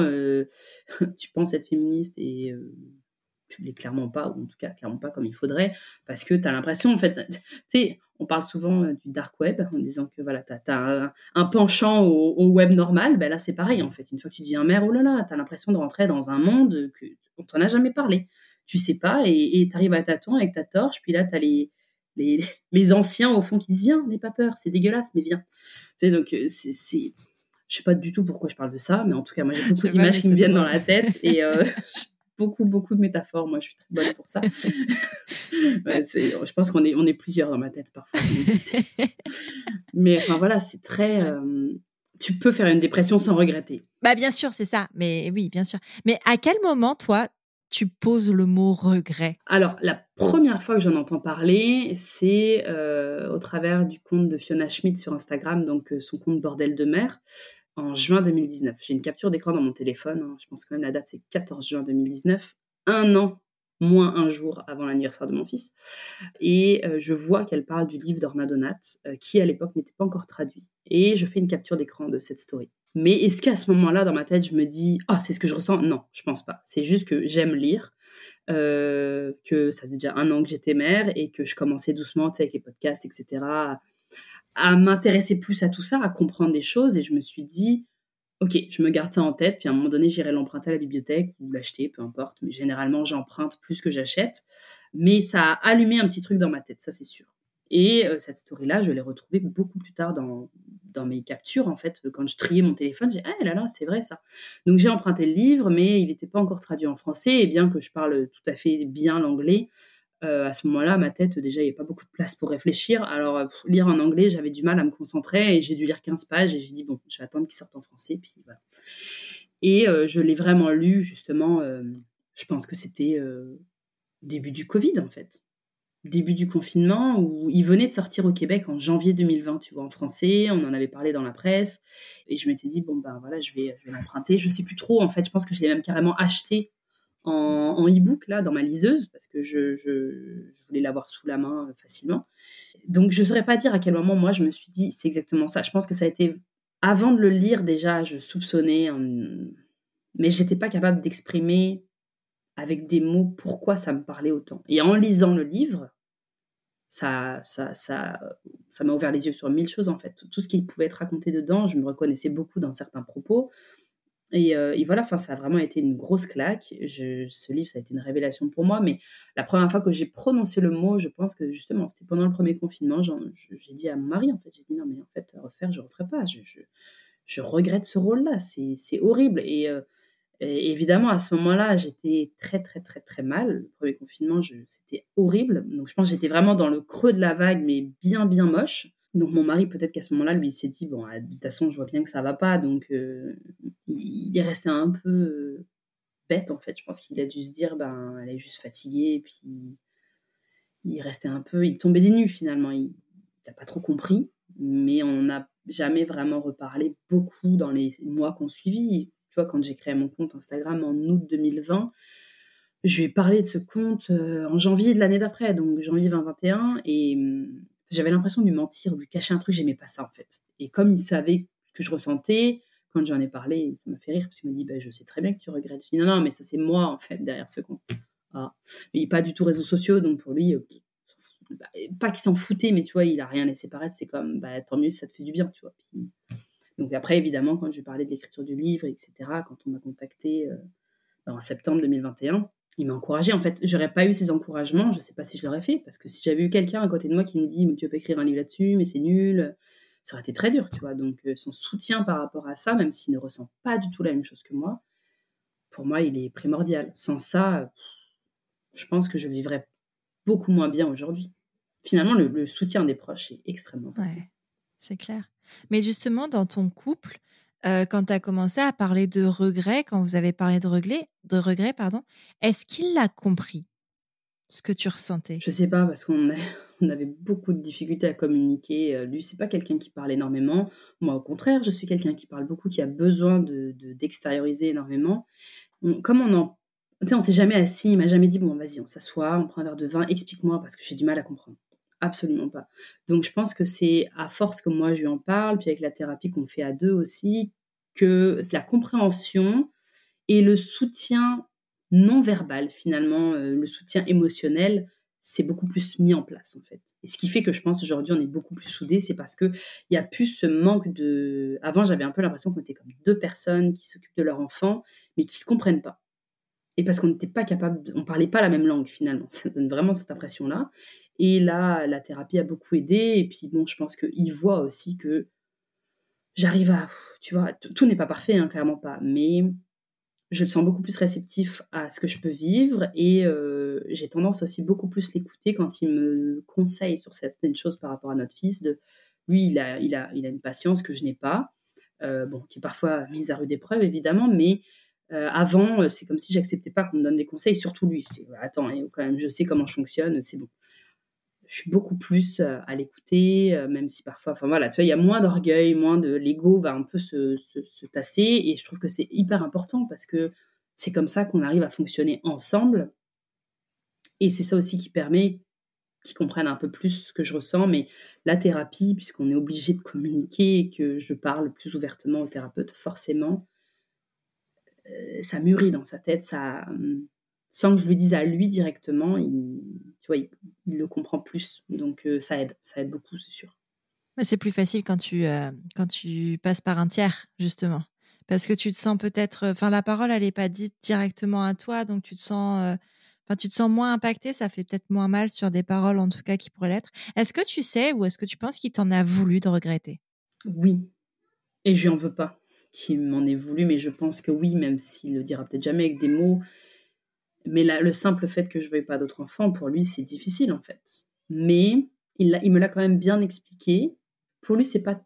tu penses être féministe et tu l'es clairement pas, ou en tout cas clairement pas comme il faudrait, parce que tu as l'impression, en fait, tu sais, on parle souvent du dark web en disant que voilà, tu as un penchant au web normal. Ben là, c'est pareil, en fait. Une fois que tu deviens mère, oh là là, tu as l'impression de rentrer dans un monde dont on n'a jamais parlé. Tu sais pas, et tu arrives à tâtons avec ta torche, puis là, tu as les anciens, au fond, qui disent viens, n'aie pas peur, c'est dégueulasse, mais viens. Tu sais, donc, je sais pas du tout pourquoi je parle de ça, mais en tout cas, moi, j'ai beaucoup d'images qui me viennent dans la tête, et beaucoup de métaphores. Moi, je suis très bonne pour ça. Ouais, je pense qu'on est plusieurs dans ma tête parfois. Mais enfin voilà, c'est très. Tu peux faire une dépression sans regretter. Bah bien sûr, c'est ça. Mais oui, bien sûr. Mais à quel moment, toi, tu poses le mot regret? Alors, la première fois que j'en entends parler, c'est au travers du compte de Fiona Schmidt sur Instagram, donc son compte Bordel de mer, en juin 2019. J'ai une capture d'écran dans mon téléphone, hein. Je pense quand même la date, c'est 14 juin 2019. Un an, moins un jour avant l'anniversaire de mon fils. Et je vois qu'elle parle du livre d'Orna Donat, qui à l'époque n'était pas encore traduit. Et je fais une capture d'écran de cette story. Mais est-ce qu'à ce moment-là, dans ma tête, je me dis « Ah, c'est ce que je ressens ?» Non, je pense pas. C'est juste que j'aime lire, que ça faisait déjà un an que j'étais mère et que je commençais doucement, tu sais, avec les podcasts, etc., à m'intéresser plus à tout ça, à comprendre des choses. Et je me suis dit « Ok, je me garde ça en tête, puis à un moment donné, j'irai l'emprunter à la bibliothèque ou l'acheter, peu importe. Mais généralement, j'emprunte plus que j'achète. » Mais ça a allumé un petit truc dans ma tête, ça c'est sûr. Et cette story-là, je l'ai retrouvée beaucoup plus tard dans mes captures, en fait. Quand je triais mon téléphone, j'ai dit « Ah là là, c'est vrai ça !» Donc j'ai emprunté le livre, mais il n'était pas encore traduit en français. Et bien que je parle tout à fait bien l'anglais, à ce moment-là, ma tête, déjà, il n'y avait pas beaucoup de place pour réfléchir. Alors, lire en anglais, j'avais du mal à me concentrer, et j'ai dû lire 15 pages, et j'ai dit « Bon, je vais attendre qu'il sorte en français. » Puis voilà. Et je l'ai vraiment lu, justement, je pense que c'était début du Covid, en fait. Début du confinement, où il venait de sortir au Québec en janvier 2020, tu vois, en français. On en avait parlé dans la presse. Et je m'étais dit, bon, ben voilà, je vais l'emprunter. Je sais plus trop, en fait. Je pense que je l'ai même carrément acheté en e-book, là, dans ma liseuse, parce que je voulais l'avoir sous la main facilement. Donc, je ne saurais pas dire à quel moment, moi, je me suis dit, c'est exactement ça. Je pense que ça a été... Avant de le lire, déjà, je soupçonnais, mais je n'étais pas capable d'exprimer avec des mots pourquoi ça me parlait autant. Et en lisant le livre, ça m'a ouvert les yeux sur 1000 choses, en fait. Tout ce qui pouvait être raconté dedans, je me reconnaissais beaucoup dans certains propos. Et voilà, ça a vraiment été une grosse claque. Ce livre, ça a été une révélation pour moi. Mais la première fois que j'ai prononcé le mot, je pense que justement, c'était pendant le premier confinement. J'ai dit à mon mari, en fait, j'ai dit non, mais en fait, refaire, je ne referai pas. Je regrette ce rôle-là. C'est horrible. Et Et évidemment, à ce moment-là, j'étais très, très, très, très mal. Le premier confinement, c'était horrible. Donc, je pense que j'étais vraiment dans le creux de la vague, mais bien, bien moche. Donc, mon mari, peut-être qu'à ce moment-là, lui, il s'est dit, bon, de toute façon, je vois bien que ça va pas. Donc, il est resté un peu bête, en fait. Je pense qu'il a dû se dire, ben, elle est juste fatiguée. Et puis, il tombait des nues, finalement. Il n'a pas trop compris. Mais on n'a jamais vraiment reparlé beaucoup dans les mois qu'on suivit. Tu vois, quand j'ai créé mon compte Instagram en août 2020, je lui ai parlé de ce compte en janvier de l'année d'après, donc janvier 2021, et j'avais l'impression de lui mentir, de lui cacher un truc, j'aimais pas ça en fait. Et comme il savait ce que je ressentais, quand j'en ai parlé, ça m'a fait rire, parce qu'il m'a dit, je sais très bien que tu regrettes. Je dis, non, non, mais ça c'est moi en fait, derrière ce compte. Ah. Il n'est pas du tout réseaux sociaux, donc pour lui, pas qu'il s'en foutait, mais tu vois, il a rien laissé paraître, c'est comme, tant mieux si ça te fait du bien, tu vois. Puis, donc après, évidemment, quand je lui parlais de l'écriture du livre, etc., quand on m'a contacté en septembre 2021, il m'a encouragée. En fait, j'aurais pas eu ces encouragements, je sais pas si je l'aurais fait, parce que si j'avais eu quelqu'un à côté de moi qui me dit, mais tu veux pas écrire un livre là-dessus, mais c'est nul, ça aurait été très dur, tu vois. Donc son soutien par rapport à ça, même s'il ne ressent pas du tout la même chose que moi, pour moi, il est primordial. Sans ça, je pense que je vivrais beaucoup moins bien aujourd'hui. Finalement, le soutien des proches est extrêmement important. Ouais, c'est clair. Mais justement, dans ton couple, quand tu as commencé à parler de regrets, quand vous avez parlé de regrets, pardon, est-ce qu'il l'a compris, ce que tu ressentais? Je sais pas, parce on avait beaucoup de difficultés à communiquer. Lui, c'est pas quelqu'un qui parle énormément. Moi, au contraire, je suis quelqu'un qui parle beaucoup, qui a besoin d'extérioriser énormément. Comme tu sais, on s'est jamais assis, il m'a jamais dit, bon, vas-y, on s'assoit, on prend un verre de vin, explique-moi, parce que j'ai du mal à comprendre. Absolument pas. Donc, je pense que c'est à force que moi, je lui en parle, puis avec la thérapie qu'on fait à deux aussi, que la compréhension et le soutien non verbal, finalement, le soutien émotionnel, c'est beaucoup plus mis en place, en fait. Et ce qui fait que je pense aujourd'hui, on est beaucoup plus soudés, c'est parce qu'il y a plus ce manque de. Avant, j'avais un peu l'impression qu'on était comme deux personnes qui s'occupent de leur enfant, mais qui ne se comprennent pas. Et parce qu'on n'était pas capable, on parlait pas la même langue finalement. Ça donne vraiment cette impression-là. Et là, la thérapie a beaucoup aidé. Et puis bon, je pense qu'il voit aussi que j'arrive à, tu vois, tout n'est pas parfait, hein, clairement pas, mais je le sens beaucoup plus réceptif à ce que je peux vivre, et j'ai tendance aussi beaucoup plus l'écouter quand il me conseille sur certaines choses par rapport à notre fils. Lui, il a une patience que je n'ai pas, qui est parfois mise à rude épreuve évidemment, mais avant, c'est comme si j'acceptais pas qu'on me donne des conseils, surtout lui. Je dis, attends, quand même, je sais comment je fonctionne, c'est bon. Je suis beaucoup plus à l'écouter, même si parfois, enfin voilà, tu vois, il y a moins d'orgueil, moins de l'ego va un peu se tasser, et je trouve que c'est hyper important parce que c'est comme ça qu'on arrive à fonctionner ensemble, et c'est ça aussi qui permet qu'ils comprennent un peu plus ce que je ressens. Mais la thérapie, puisqu'on est obligé de communiquer et que je parle plus ouvertement au thérapeute, forcément, ça mûrit dans sa tête, ça, sans que je le dise à lui directement, tu vois, il le comprend plus. Donc ça aide beaucoup, c'est sûr. Mais c'est plus facile quand tu passes par un tiers, justement. Parce que tu te sens peut-être, enfin, la parole, elle n'est pas dite directement à toi, donc tu te sens moins impacté, ça fait peut-être moins mal sur des paroles, en tout cas, qui pourraient l'être. Est-ce que tu sais, ou est-ce que tu penses qu'il t'en a voulu de regretter? Oui, et je lui en veux pas qu'il m'en ait voulu, mais je pense que oui, même s'il le dira peut-être jamais avec des mots. Mais le simple fait que je veuille pas d'autres enfants, pour lui, c'est difficile, en fait. Mais il me l'a quand même bien expliqué. Pour lui, c'est pas,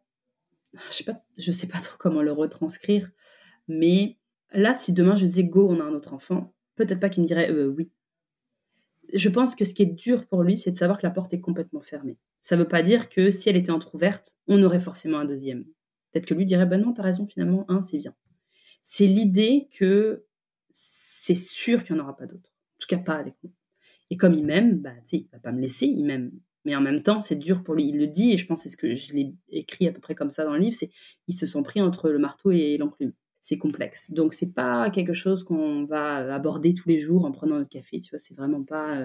je sais pas trop comment le retranscrire, mais là, si demain je disais: «Go, on a un autre enfant», peut-être pas qu'il me dirait: «Oui». Je pense que ce qui est dur pour lui, c'est de savoir que la porte est complètement fermée. Ça veut pas dire que si elle était entrouverte, on aurait forcément un deuxième. Peut-être que lui dirait: «Ben non, tu as raison, finalement, un, c'est bien». C'est l'idée que c'est sûr qu'il n'y en aura pas d'autres. En tout cas, pas avec moi. Et comme il m'aime, tu sais, il va pas me laisser, il m'aime. Mais en même temps, c'est dur pour lui. Il le dit, et je pense que c'est ce que je l'ai écrit à peu près comme ça dans le livre, c'est il se sent pris entre le marteau et l'enclume. C'est complexe. Donc c'est pas quelque chose qu'on va aborder tous les jours en prenant notre café, tu vois, c'est vraiment pas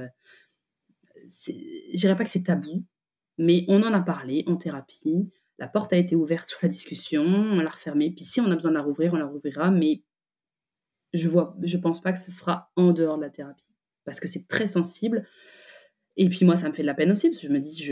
je dirais pas que c'est tabou, mais on en a parlé en thérapie. La porte a été ouverte sur la discussion, on l'a refermée. Puis si on a besoin de la rouvrir, on la rouvrira, mais je pense pas que ce sera en dehors de la thérapie, parce que c'est très sensible. Et puis moi, ça me fait de la peine aussi, parce que je me dis,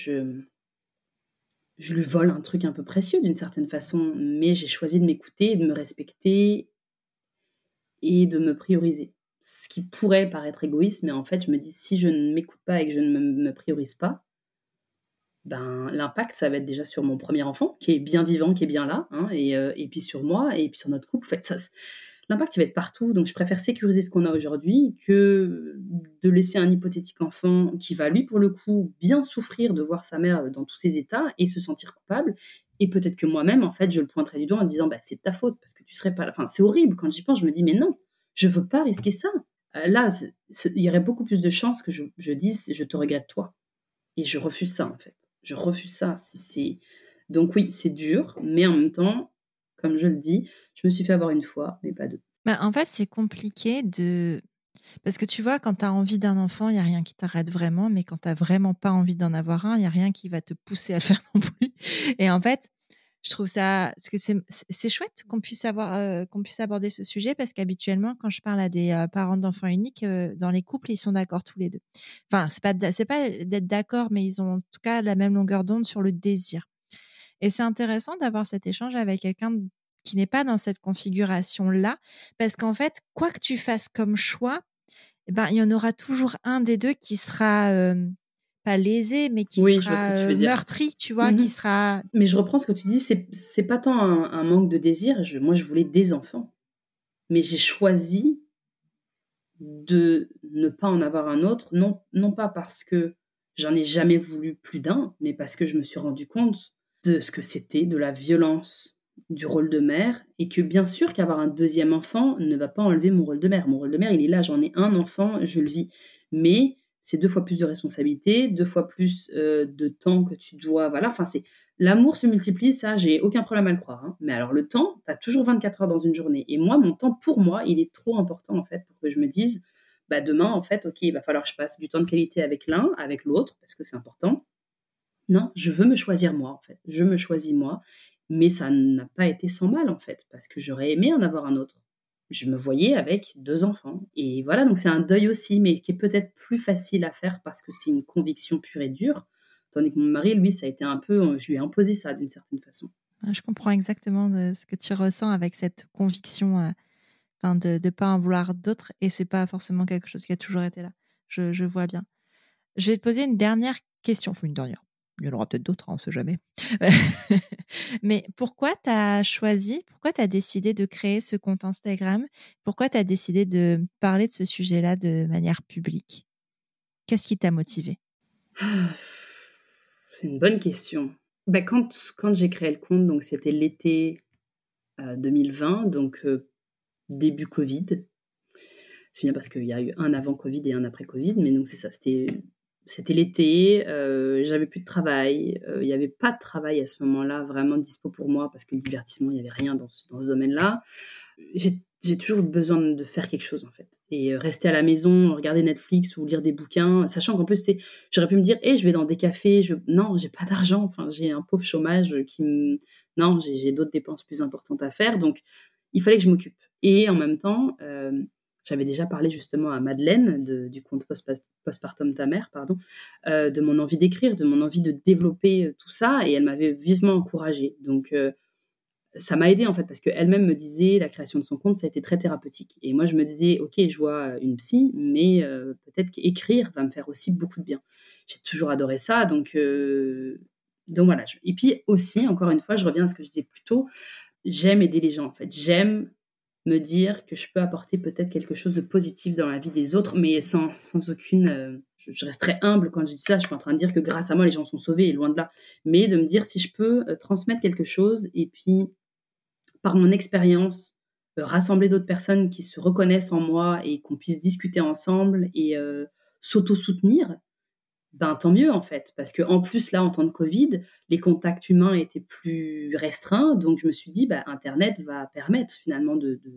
je lui vole un truc un peu précieux d'une certaine façon, mais j'ai choisi de m'écouter et de me respecter. et de me prioriser. Ce qui pourrait paraître égoïste, mais en fait, je me dis, si je ne m'écoute pas et que je ne me priorise pas, ben, l'impact, ça va être déjà sur mon premier enfant, qui est bien vivant, qui est bien là, hein, et puis sur moi, et puis sur notre couple. En fait, l'impact, il va être partout. Donc, je préfère sécuriser ce qu'on a aujourd'hui que de laisser un hypothétique enfant qui va, lui, pour le coup, bien souffrir de voir sa mère dans tous ces états et se sentir coupable. Et peut-être que moi-même, en fait, je le pointerai du doigt en disant, bah, c'est de ta faute, parce que tu serais pas là. Enfin, c'est horrible. Quand j'y pense, je me dis, mais non, je veux pas risquer ça. Là, il y aurait beaucoup plus de chances que je dise, je te regrette toi. Et je refuse ça, en fait. Je refuse ça. Donc oui, c'est dur, mais en même temps, comme je le dis, je me suis fait avoir une fois, mais pas deux. Bah, en fait, c'est compliqué de... Parce que tu vois, quand tu as envie d'un enfant, il n'y a rien qui t'arrête vraiment, mais quand tu n'as vraiment pas envie d'en avoir un, il n'y a rien qui va te pousser à le faire non plus. Et en fait, je trouve ça... Parce que c'est chouette qu'on puisse aborder ce sujet, parce qu'habituellement, quand je parle à des parents d'enfants uniques, dans les couples, ils sont d'accord tous les deux. Enfin, c'est pas d'être d'accord, mais ils ont en tout cas la même longueur d'onde sur le désir. Et c'est intéressant d'avoir cet échange avec quelqu'un qui n'est pas dans cette configuration-là, parce qu'en fait, quoi que tu fasses comme choix, eh ben, il y en aura toujours un des deux qui sera pas lésé, mais qui Oui, je vois ce que tu sera veux dire. meurtri, tu vois, qui sera... Mais je reprends ce que tu dis, c'est pas tant un manque de désir. Moi, je voulais des enfants. Mais j'ai choisi de ne pas en avoir un autre, non pas parce que j'en ai jamais voulu plus d'un, mais parce que je me suis rendu compte de ce que c'était, de la violence du rôle de mère, et que bien sûr qu'avoir un deuxième enfant ne va pas enlever mon rôle de mère. Mon rôle de mère, il est là, j'en ai un enfant, je le vis. Mais c'est 2 fois plus de responsabilités, 2 fois plus de temps que tu dois... Voilà, enfin, l'amour se multiplie, ça, j'ai aucun problème à le croire. Hein. Mais alors le temps, tu as toujours 24 heures dans une journée. Et moi, mon temps, pour moi, il est trop important, en fait, pour que je me dise, bah, demain, en fait, ok, il va falloir que je passe du temps de qualité avec l'un, avec l'autre, parce que c'est important. Non, je veux me choisir moi, en fait. Je me choisis moi. Mais ça n'a pas été sans mal, en fait, parce que j'aurais aimé en avoir un autre. Je me voyais avec 2 enfants. Et voilà, donc c'est un deuil aussi, mais qui est peut-être plus facile à faire parce que c'est une conviction pure et dure. Tandis que mon mari, lui, ça a été un peu... Je lui ai imposé ça d'une certaine façon. Je comprends exactement ce que tu ressens avec cette conviction de ne pas en vouloir d'autres. Et c'est pas forcément quelque chose qui a toujours été là. Je vois bien. Je vais te poser une dernière question. Enfin, une dernière. Il y en aura peut-être d'autres, on ne sait jamais. Mais pourquoi tu as décidé de créer ce compte Instagram? Pourquoi tu as décidé de parler de ce sujet-là de manière publique? Qu'est-ce qui t'a motivé? C'est une bonne question. Bah, quand j'ai créé le compte, donc c'était l'été 2020, donc début Covid. C'est bien parce qu'il y a eu un avant Covid et un après Covid, mais donc c'est ça, c'était l'été, j'avais plus de travail, il n'y avait pas de travail à ce moment-là vraiment dispo pour moi parce que le divertissement, il n'y avait rien dans ce domaine-là. J'ai toujours eu besoin de faire quelque chose en fait et rester à la maison, regarder Netflix ou lire des bouquins, sachant qu'en plus, j'aurais pu me dire: «Hey, je vais dans des cafés», non, j'ai pas d'argent, enfin, j'ai un pauvre chômage non, j'ai d'autres dépenses plus importantes à faire, donc il fallait que je m'occupe et en même temps, j'avais déjà parlé justement à Madeleine du compte Postpartum Ta Mère, pardon, de mon envie d'écrire, de mon envie de développer tout ça, et elle m'avait vivement encouragée. Donc, ça m'a aidée en fait, parce qu'elle-même me disait, la création de son compte, ça a été très thérapeutique. Et moi, je me disais, ok, je vois une psy, mais peut-être qu'écrire va me faire aussi beaucoup de bien. J'ai toujours adoré ça, donc voilà. Et puis aussi, encore une fois, je reviens à ce que je disais plus tôt, j'aime aider les gens en fait. J'aime me dire que je peux apporter peut-être quelque chose de positif dans la vie des autres, mais sans aucune... je reste très humble quand je dis ça, je suis pas en train de dire que grâce à moi, les gens sont sauvés, et loin de là. Mais de me dire si je peux transmettre quelque chose, et puis, par mon expérience, rassembler d'autres personnes qui se reconnaissent en moi, et qu'on puisse discuter ensemble, et s'auto-soutenir, ben, tant mieux en fait, parce qu'en plus là, en temps de Covid, les contacts humains étaient plus restreints, donc je me suis dit, bah, Internet va permettre finalement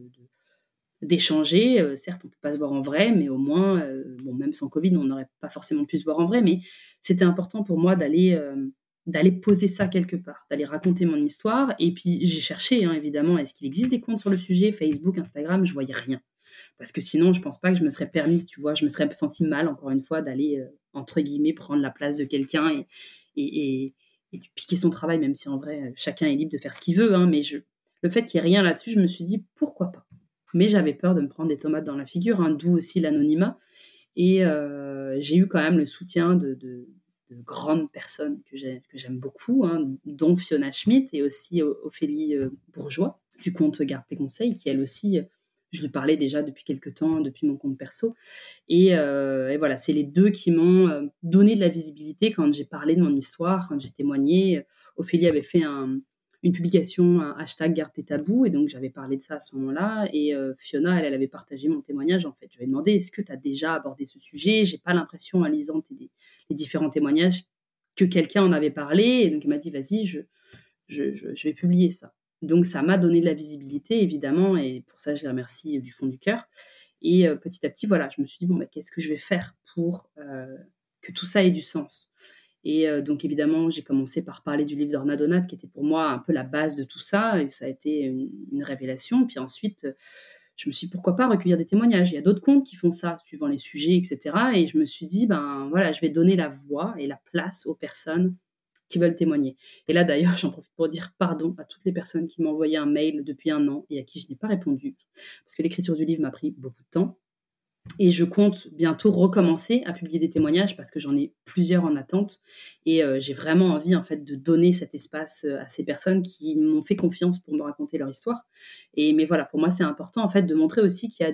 d'échanger. Certes, on ne peut pas se voir en vrai, mais au moins, bon, même sans Covid, on n'aurait pas forcément pu se voir en vrai, mais c'était important pour moi d'aller poser ça quelque part, d'aller raconter mon histoire. Et puis j'ai cherché, hein, évidemment, est-ce qu'il existe des comptes sur le sujet, Facebook, Instagram, je voyais rien. Parce que sinon, je pense pas que je me serais permise, tu vois, je me serais sentie mal, encore une fois, d'aller, entre guillemets, prendre la place de quelqu'un et piquer son travail, même si en vrai, chacun est libre de faire ce qu'il veut. Hein, mais le fait qu'il n'y ait rien là-dessus, je me suis dit, pourquoi pas? Mais j'avais peur de me prendre des tomates dans la figure, hein, d'où aussi l'anonymat. Et j'ai eu quand même le soutien de grandes personnes que j'aime beaucoup, hein, dont Fiona Schmidt et aussi Ophélie Bourgeois, du compte Garde tes conseils, qui elle aussi, je lui parlais déjà depuis quelques temps, depuis mon compte perso. Et voilà, c'est les deux qui m'ont donné de la visibilité quand j'ai parlé de mon histoire, quand j'ai témoigné. Ophélie avait fait une publication, un hashtag Garde tes tabous, et donc j'avais parlé de ça à ce moment-là. Et Fiona, elle avait partagé mon témoignage, en fait. Je lui ai demandé, est-ce que tu as déjà abordé ce sujet? J'ai pas l'impression, en lisant les différents témoignages, que quelqu'un en avait parlé. Et donc, elle m'a dit, vas-y, je vais publier ça. Donc, ça m'a donné de la visibilité, évidemment, et pour ça, je les remercie du fond du cœur. Et petit à petit, voilà, je me suis dit, bon, bah, qu'est-ce que je vais faire pour que tout ça ait du sens? Et donc, évidemment, j'ai commencé par parler du livre d'Orna Donat, qui était pour moi un peu la base de tout ça, et ça a été une révélation. Puis ensuite, je me suis dit, pourquoi pas recueillir des témoignages? Il y a d'autres comptes qui font ça, suivant les sujets, etc. Et je me suis dit, ben voilà, je vais donner la voix et la place aux personnes qui veulent témoigner. Et là, d'ailleurs, j'en profite pour dire pardon à toutes les personnes qui m'ont envoyé un mail depuis 1 an et à qui je n'ai pas répondu, parce que l'écriture du livre m'a pris beaucoup de temps. Et je compte bientôt recommencer à publier des témoignages parce que j'en ai plusieurs en attente. Et j'ai vraiment envie, en fait, de donner cet espace à ces personnes qui m'ont fait confiance pour me raconter leur histoire. Mais voilà, pour moi, c'est important, en fait, de montrer aussi qu'il y a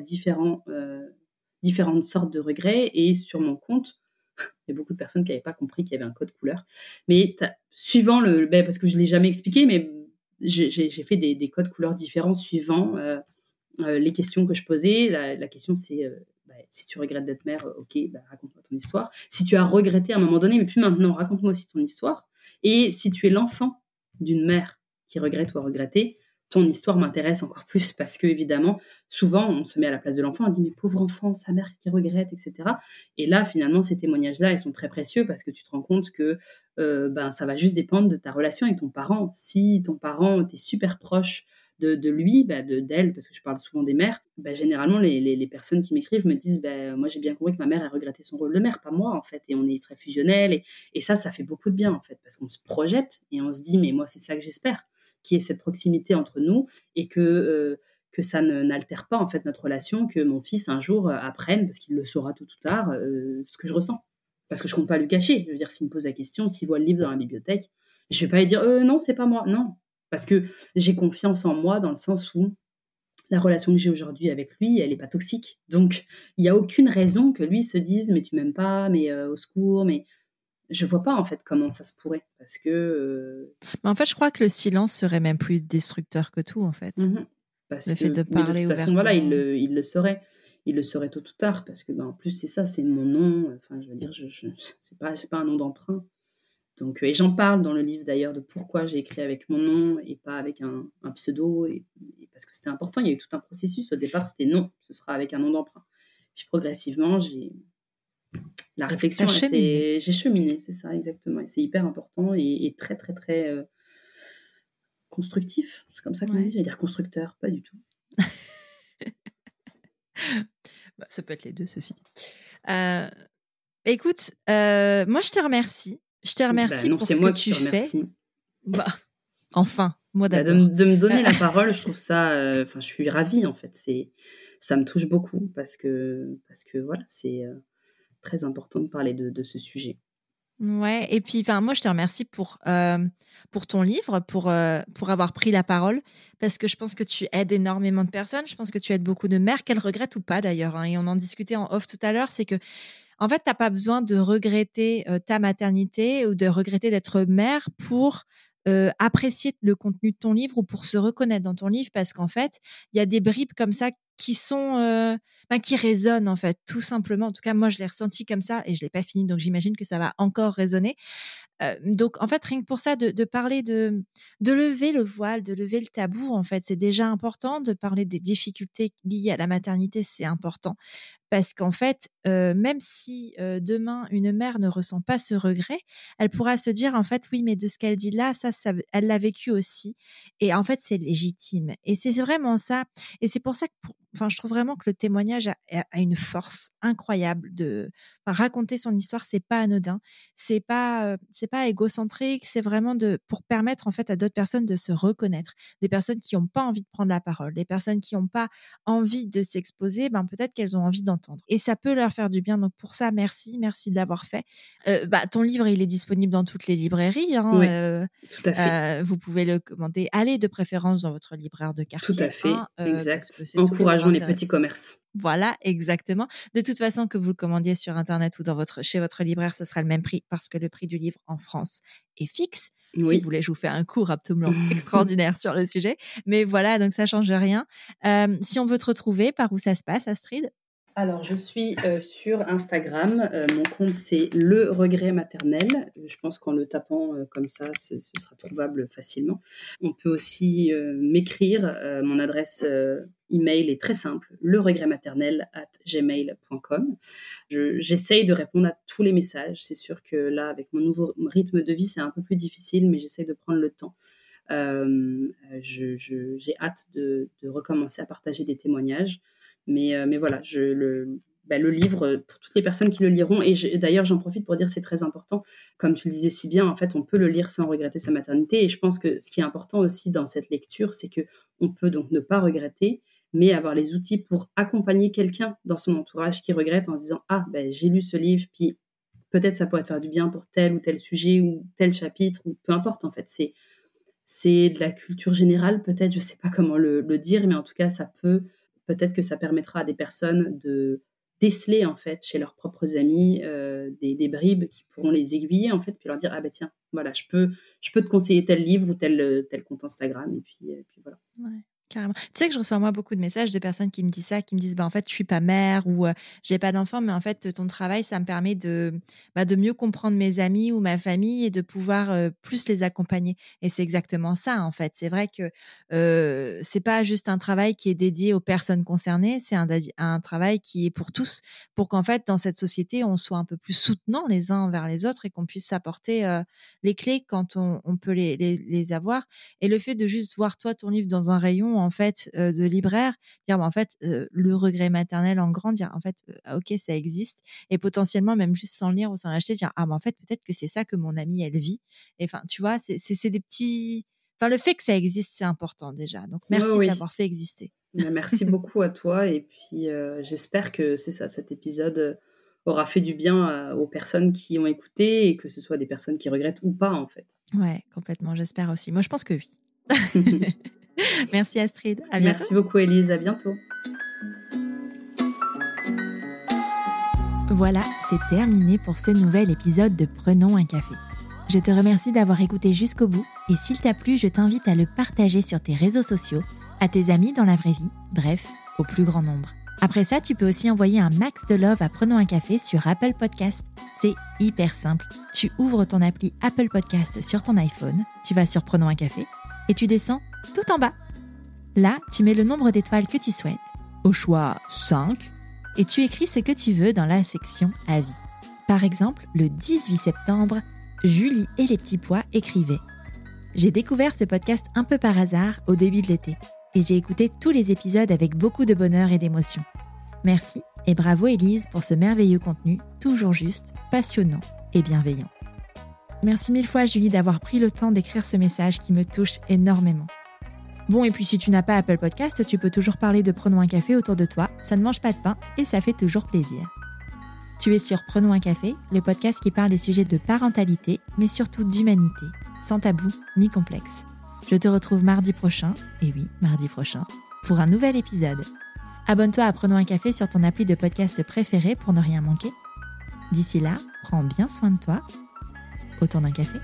différentes sortes de regrets. Et sur mon compte, il y a beaucoup de personnes qui n'avaient pas compris qu'il y avait un code couleur. Mais suivant parce que je ne l'ai jamais expliqué, mais j'ai fait des codes couleurs différents suivant les questions que je posais. La question, c'est si tu regrettes d'être mère, ok, raconte-moi ton histoire. Si tu as regretté à un moment donné, mais plus maintenant, raconte-moi aussi ton histoire. Et si tu es l'enfant d'une mère qui regrette ou a regretté, ton histoire m'intéresse encore plus parce que, évidemment, souvent, on se met à la place de l'enfant, on dit, mais pauvre enfant, sa mère qui regrette, etc. Et là, finalement, ces témoignages-là, ils sont très précieux parce que tu te rends compte que ça va juste dépendre de ta relation avec ton parent. Si ton parent, t'es super proche de lui, d'elle, parce que je parle souvent des mères, généralement, les personnes qui m'écrivent me disent, moi, j'ai bien compris que ma mère a regretté son rôle de mère, pas moi, en fait. Et on est très fusionnels. Et ça fait beaucoup de bien, en fait, parce qu'on se projette et on se dit, mais moi, c'est ça que j'espère, qu'il y ait cette proximité entre nous et que ça n'altère pas, en fait, notre relation, que mon fils, un jour, apprenne, parce qu'il le saura tôt ou tard, ce que je ressens. Parce que je ne compte pas lui cacher. Je veux dire, s'il me pose la question, s'il voit le livre dans la bibliothèque, je ne vais pas lui dire, non, c'est pas moi. Non, parce que j'ai confiance en moi dans le sens où la relation que j'ai aujourd'hui avec lui, elle n'est pas toxique. Donc, il n'y a aucune raison que lui se dise, mais tu m'aimes pas, mais au secours, mais je vois pas en fait comment ça se pourrait. Parce que... Mais en fait, je crois que le silence serait même plus destructeur que tout, en fait. Le fait de parler ouvertement. De toute façon, voilà, il le saurait. Il le saurait tôt ou tard, parce que en plus, c'est ça, c'est mon nom. Enfin, je veux dire, c'est pas un nom d'emprunt. Donc, et j'en parle dans le livre d'ailleurs de pourquoi j'ai écrit avec mon nom et pas avec un pseudo, et parce que c'était important. Il y a eu tout un processus. Au départ, c'était non, ce sera avec un nom d'emprunt. Puis progressivement, la réflexion, j'ai cheminé, c'est ça exactement. Et c'est hyper important et très, très, très constructif. C'est comme ça qu'on dit. J'allais dire constructeur, pas du tout. Ça peut être les deux, ceci dit. Écoute, moi, je te remercie. Je te remercie pour ce que tu fais. Enfin, moi d'abord. De me donner la parole, je trouve ça... je suis ravie, en fait. Ça me touche beaucoup parce que voilà, c'est très important de parler de ce sujet. Ouais, et puis moi je te remercie pour ton livre, pour avoir pris la parole, parce que je pense que tu aides énormément de personnes. Je pense que tu aides beaucoup de mères, qu'elles regrettent ou pas d'ailleurs, hein, et on en discutait en off tout à l'heure, c'est que en fait t'as pas besoin de regretter ta maternité ou de regretter d'être mère pour apprécier le contenu de ton livre ou pour se reconnaître dans ton livre, parce qu'en fait il y a des bribes comme ça qui sont qui résonnent, en fait, tout simplement. En tout cas, moi, je l'ai ressenti comme ça et je l'ai pas fini, donc j'imagine que ça va encore résonner. Donc, en fait, rien que pour ça, de parler de lever le voile, de lever le tabou, en fait, c'est déjà important. De parler des difficultés liées à la maternité, c'est important. Parce qu'en fait, même si demain, une mère ne ressent pas ce regret, elle pourra se dire, en fait, oui, mais de ce qu'elle dit là, ça elle l'a vécu aussi. Et en fait, c'est légitime. Et c'est vraiment ça. Et c'est pour ça que je trouve vraiment que le témoignage a une force incroyable de raconter son histoire. C'est pas anodin. C'est pas pas égocentrique, c'est vraiment pour permettre en fait à d'autres personnes de se reconnaître, des personnes qui n'ont pas envie de prendre la parole, des personnes qui n'ont pas envie de s'exposer, peut-être qu'elles ont envie d'entendre. Et ça peut leur faire du bien. Donc pour ça, merci de l'avoir fait. Ton livre, il est disponible dans toutes les librairies. Hein, oui, tout à fait. Vous pouvez le commander. Allez de préférence dans votre libraire de quartier. Tout à fait, exact. Parce que Encourageons les petits commerces. Voilà, exactement. De toute façon, que vous le commandiez sur Internet ou chez votre libraire, ce sera le même prix parce que le prix du livre en France est fixe. Oui. Si vous voulez, je vous fais un cours absolument extraordinaire sur le sujet. Mais voilà, donc ça ne change rien. Si on veut te retrouver, par où ça se passe, Astrid ? Alors, je suis sur Instagram. Mon compte, c'est Le Regret Maternel. Je pense qu'en le tapant comme ça, ce sera trouvable facilement. On peut aussi m'écrire. Mon adresse email est très simple, leregretmaternel@gmail.com. J'essaye de répondre à tous les messages. C'est sûr que là, avec mon nouveau rythme de vie, c'est un peu plus difficile, mais j'essaye de prendre le temps. J'ai hâte de recommencer à partager des témoignages. Mais voilà, le livre, pour toutes les personnes qui le liront, et d'ailleurs j'en profite pour dire c'est très important, comme tu le disais si bien, en fait on peut le lire sans regretter sa maternité, et je pense que ce qui est important aussi dans cette lecture, c'est qu'on peut donc ne pas regretter, mais avoir les outils pour accompagner quelqu'un dans son entourage qui regrette en se disant j'ai lu ce livre, puis peut-être ça pourrait te faire du bien pour tel ou tel sujet ou tel chapitre, ou peu importe en fait, c'est de la culture générale peut-être, je sais pas comment le dire, mais en tout cas peut-être que ça permettra à des personnes de déceler en fait chez leurs propres amis des bribes qui pourront les aiguiller en fait, puis leur dire tiens, voilà, je peux te conseiller tel livre ou tel compte Instagram, et puis voilà. Ouais. Carrément. Tu sais que je reçois moi beaucoup de messages de personnes qui me disent ça, qui me disent en fait je suis pas mère ou j'ai pas d'enfant, mais en fait ton travail ça me permet de mieux comprendre mes amis ou ma famille et de pouvoir plus les accompagner. Et c'est exactement ça en fait. C'est vrai que c'est pas juste un travail qui est dédié aux personnes concernées, c'est un travail qui est pour tous, pour qu'en fait dans cette société on soit un peu plus soutenants les uns envers les autres et qu'on puisse s'apporter les clés quand on peut les avoir. Et le fait de juste voir toi ton livre dans un rayon en fait de libraire, dire en fait le regret maternel en grand, dire en fait ok ça existe, et potentiellement même juste sans le lire ou sans l'acheter, dire en fait peut-être que c'est ça que mon amie elle vit, et enfin tu vois c'est des petits, enfin le fait que ça existe c'est important déjà, donc merci de l'avoir fait exister. Merci beaucoup à toi, et puis j'espère que c'est ça, cet épisode aura fait du bien aux personnes qui ont écouté, et que ce soit des personnes qui regrettent ou pas en fait. Ouais, complètement, j'espère aussi. Moi je pense que oui. Merci Astrid, à bientôt. Merci beaucoup Élise, à bientôt. Voilà, c'est terminé pour ce nouvel épisode de Prenons un café. Je te remercie d'avoir écouté jusqu'au bout, et s'il t'a plu, je t'invite à le partager sur tes réseaux sociaux, à tes amis dans la vraie vie, bref, au plus grand nombre. Après ça, tu peux aussi envoyer un max de love à Prenons un café sur Apple Podcast. C'est hyper simple. Tu ouvres ton appli Apple Podcast sur ton iPhone, tu vas sur Prenons un café, et tu descends tout en bas. Là, tu mets le nombre d'étoiles que tu souhaites, au choix 5, et tu écris ce que tu veux dans la section Avis. Par exemple, le 18 septembre, Julie et les petits pois écrivaient « J'ai découvert ce podcast un peu par hasard au début de l'été, et j'ai écouté tous les épisodes avec beaucoup de bonheur et d'émotion. Merci et bravo Élise pour ce merveilleux contenu, toujours juste, passionnant et bienveillant. » Merci mille fois Julie d'avoir pris le temps d'écrire ce message qui me touche énormément. Bon, et puis si tu n'as pas Apple Podcast, tu peux toujours parler de Prenons un café autour de toi, ça ne mange pas de pain et ça fait toujours plaisir. Tu es sur Prenons un café, le podcast qui parle des sujets de parentalité, mais surtout d'humanité, sans tabou ni complexe. Je te retrouve mardi prochain, et oui, mardi prochain, pour un nouvel épisode. Abonne-toi à Prenons un café sur ton appli de podcast préféré pour ne rien manquer. D'ici là, prends bien soin de toi. Autour d'un café.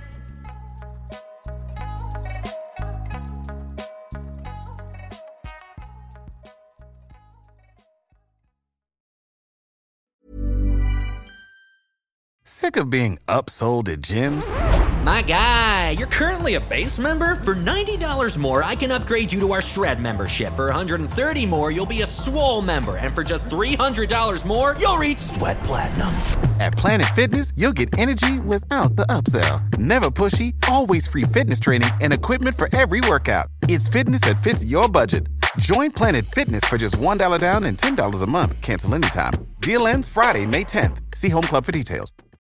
Sick of being upsold at gyms? My guy, you're currently a base member. For $90 more, I can upgrade you to our Shred membership. For $130 more, you'll be a Swole member. And for just $300 more, you'll reach Sweat Platinum. At Planet Fitness, you'll get energy without the upsell. Never pushy, always free fitness training and equipment for every workout. It's fitness that fits your budget. Join Planet Fitness for just $1 down and $10 a month. Cancel anytime. Deal ends Friday, May 10th. See Home Club for details.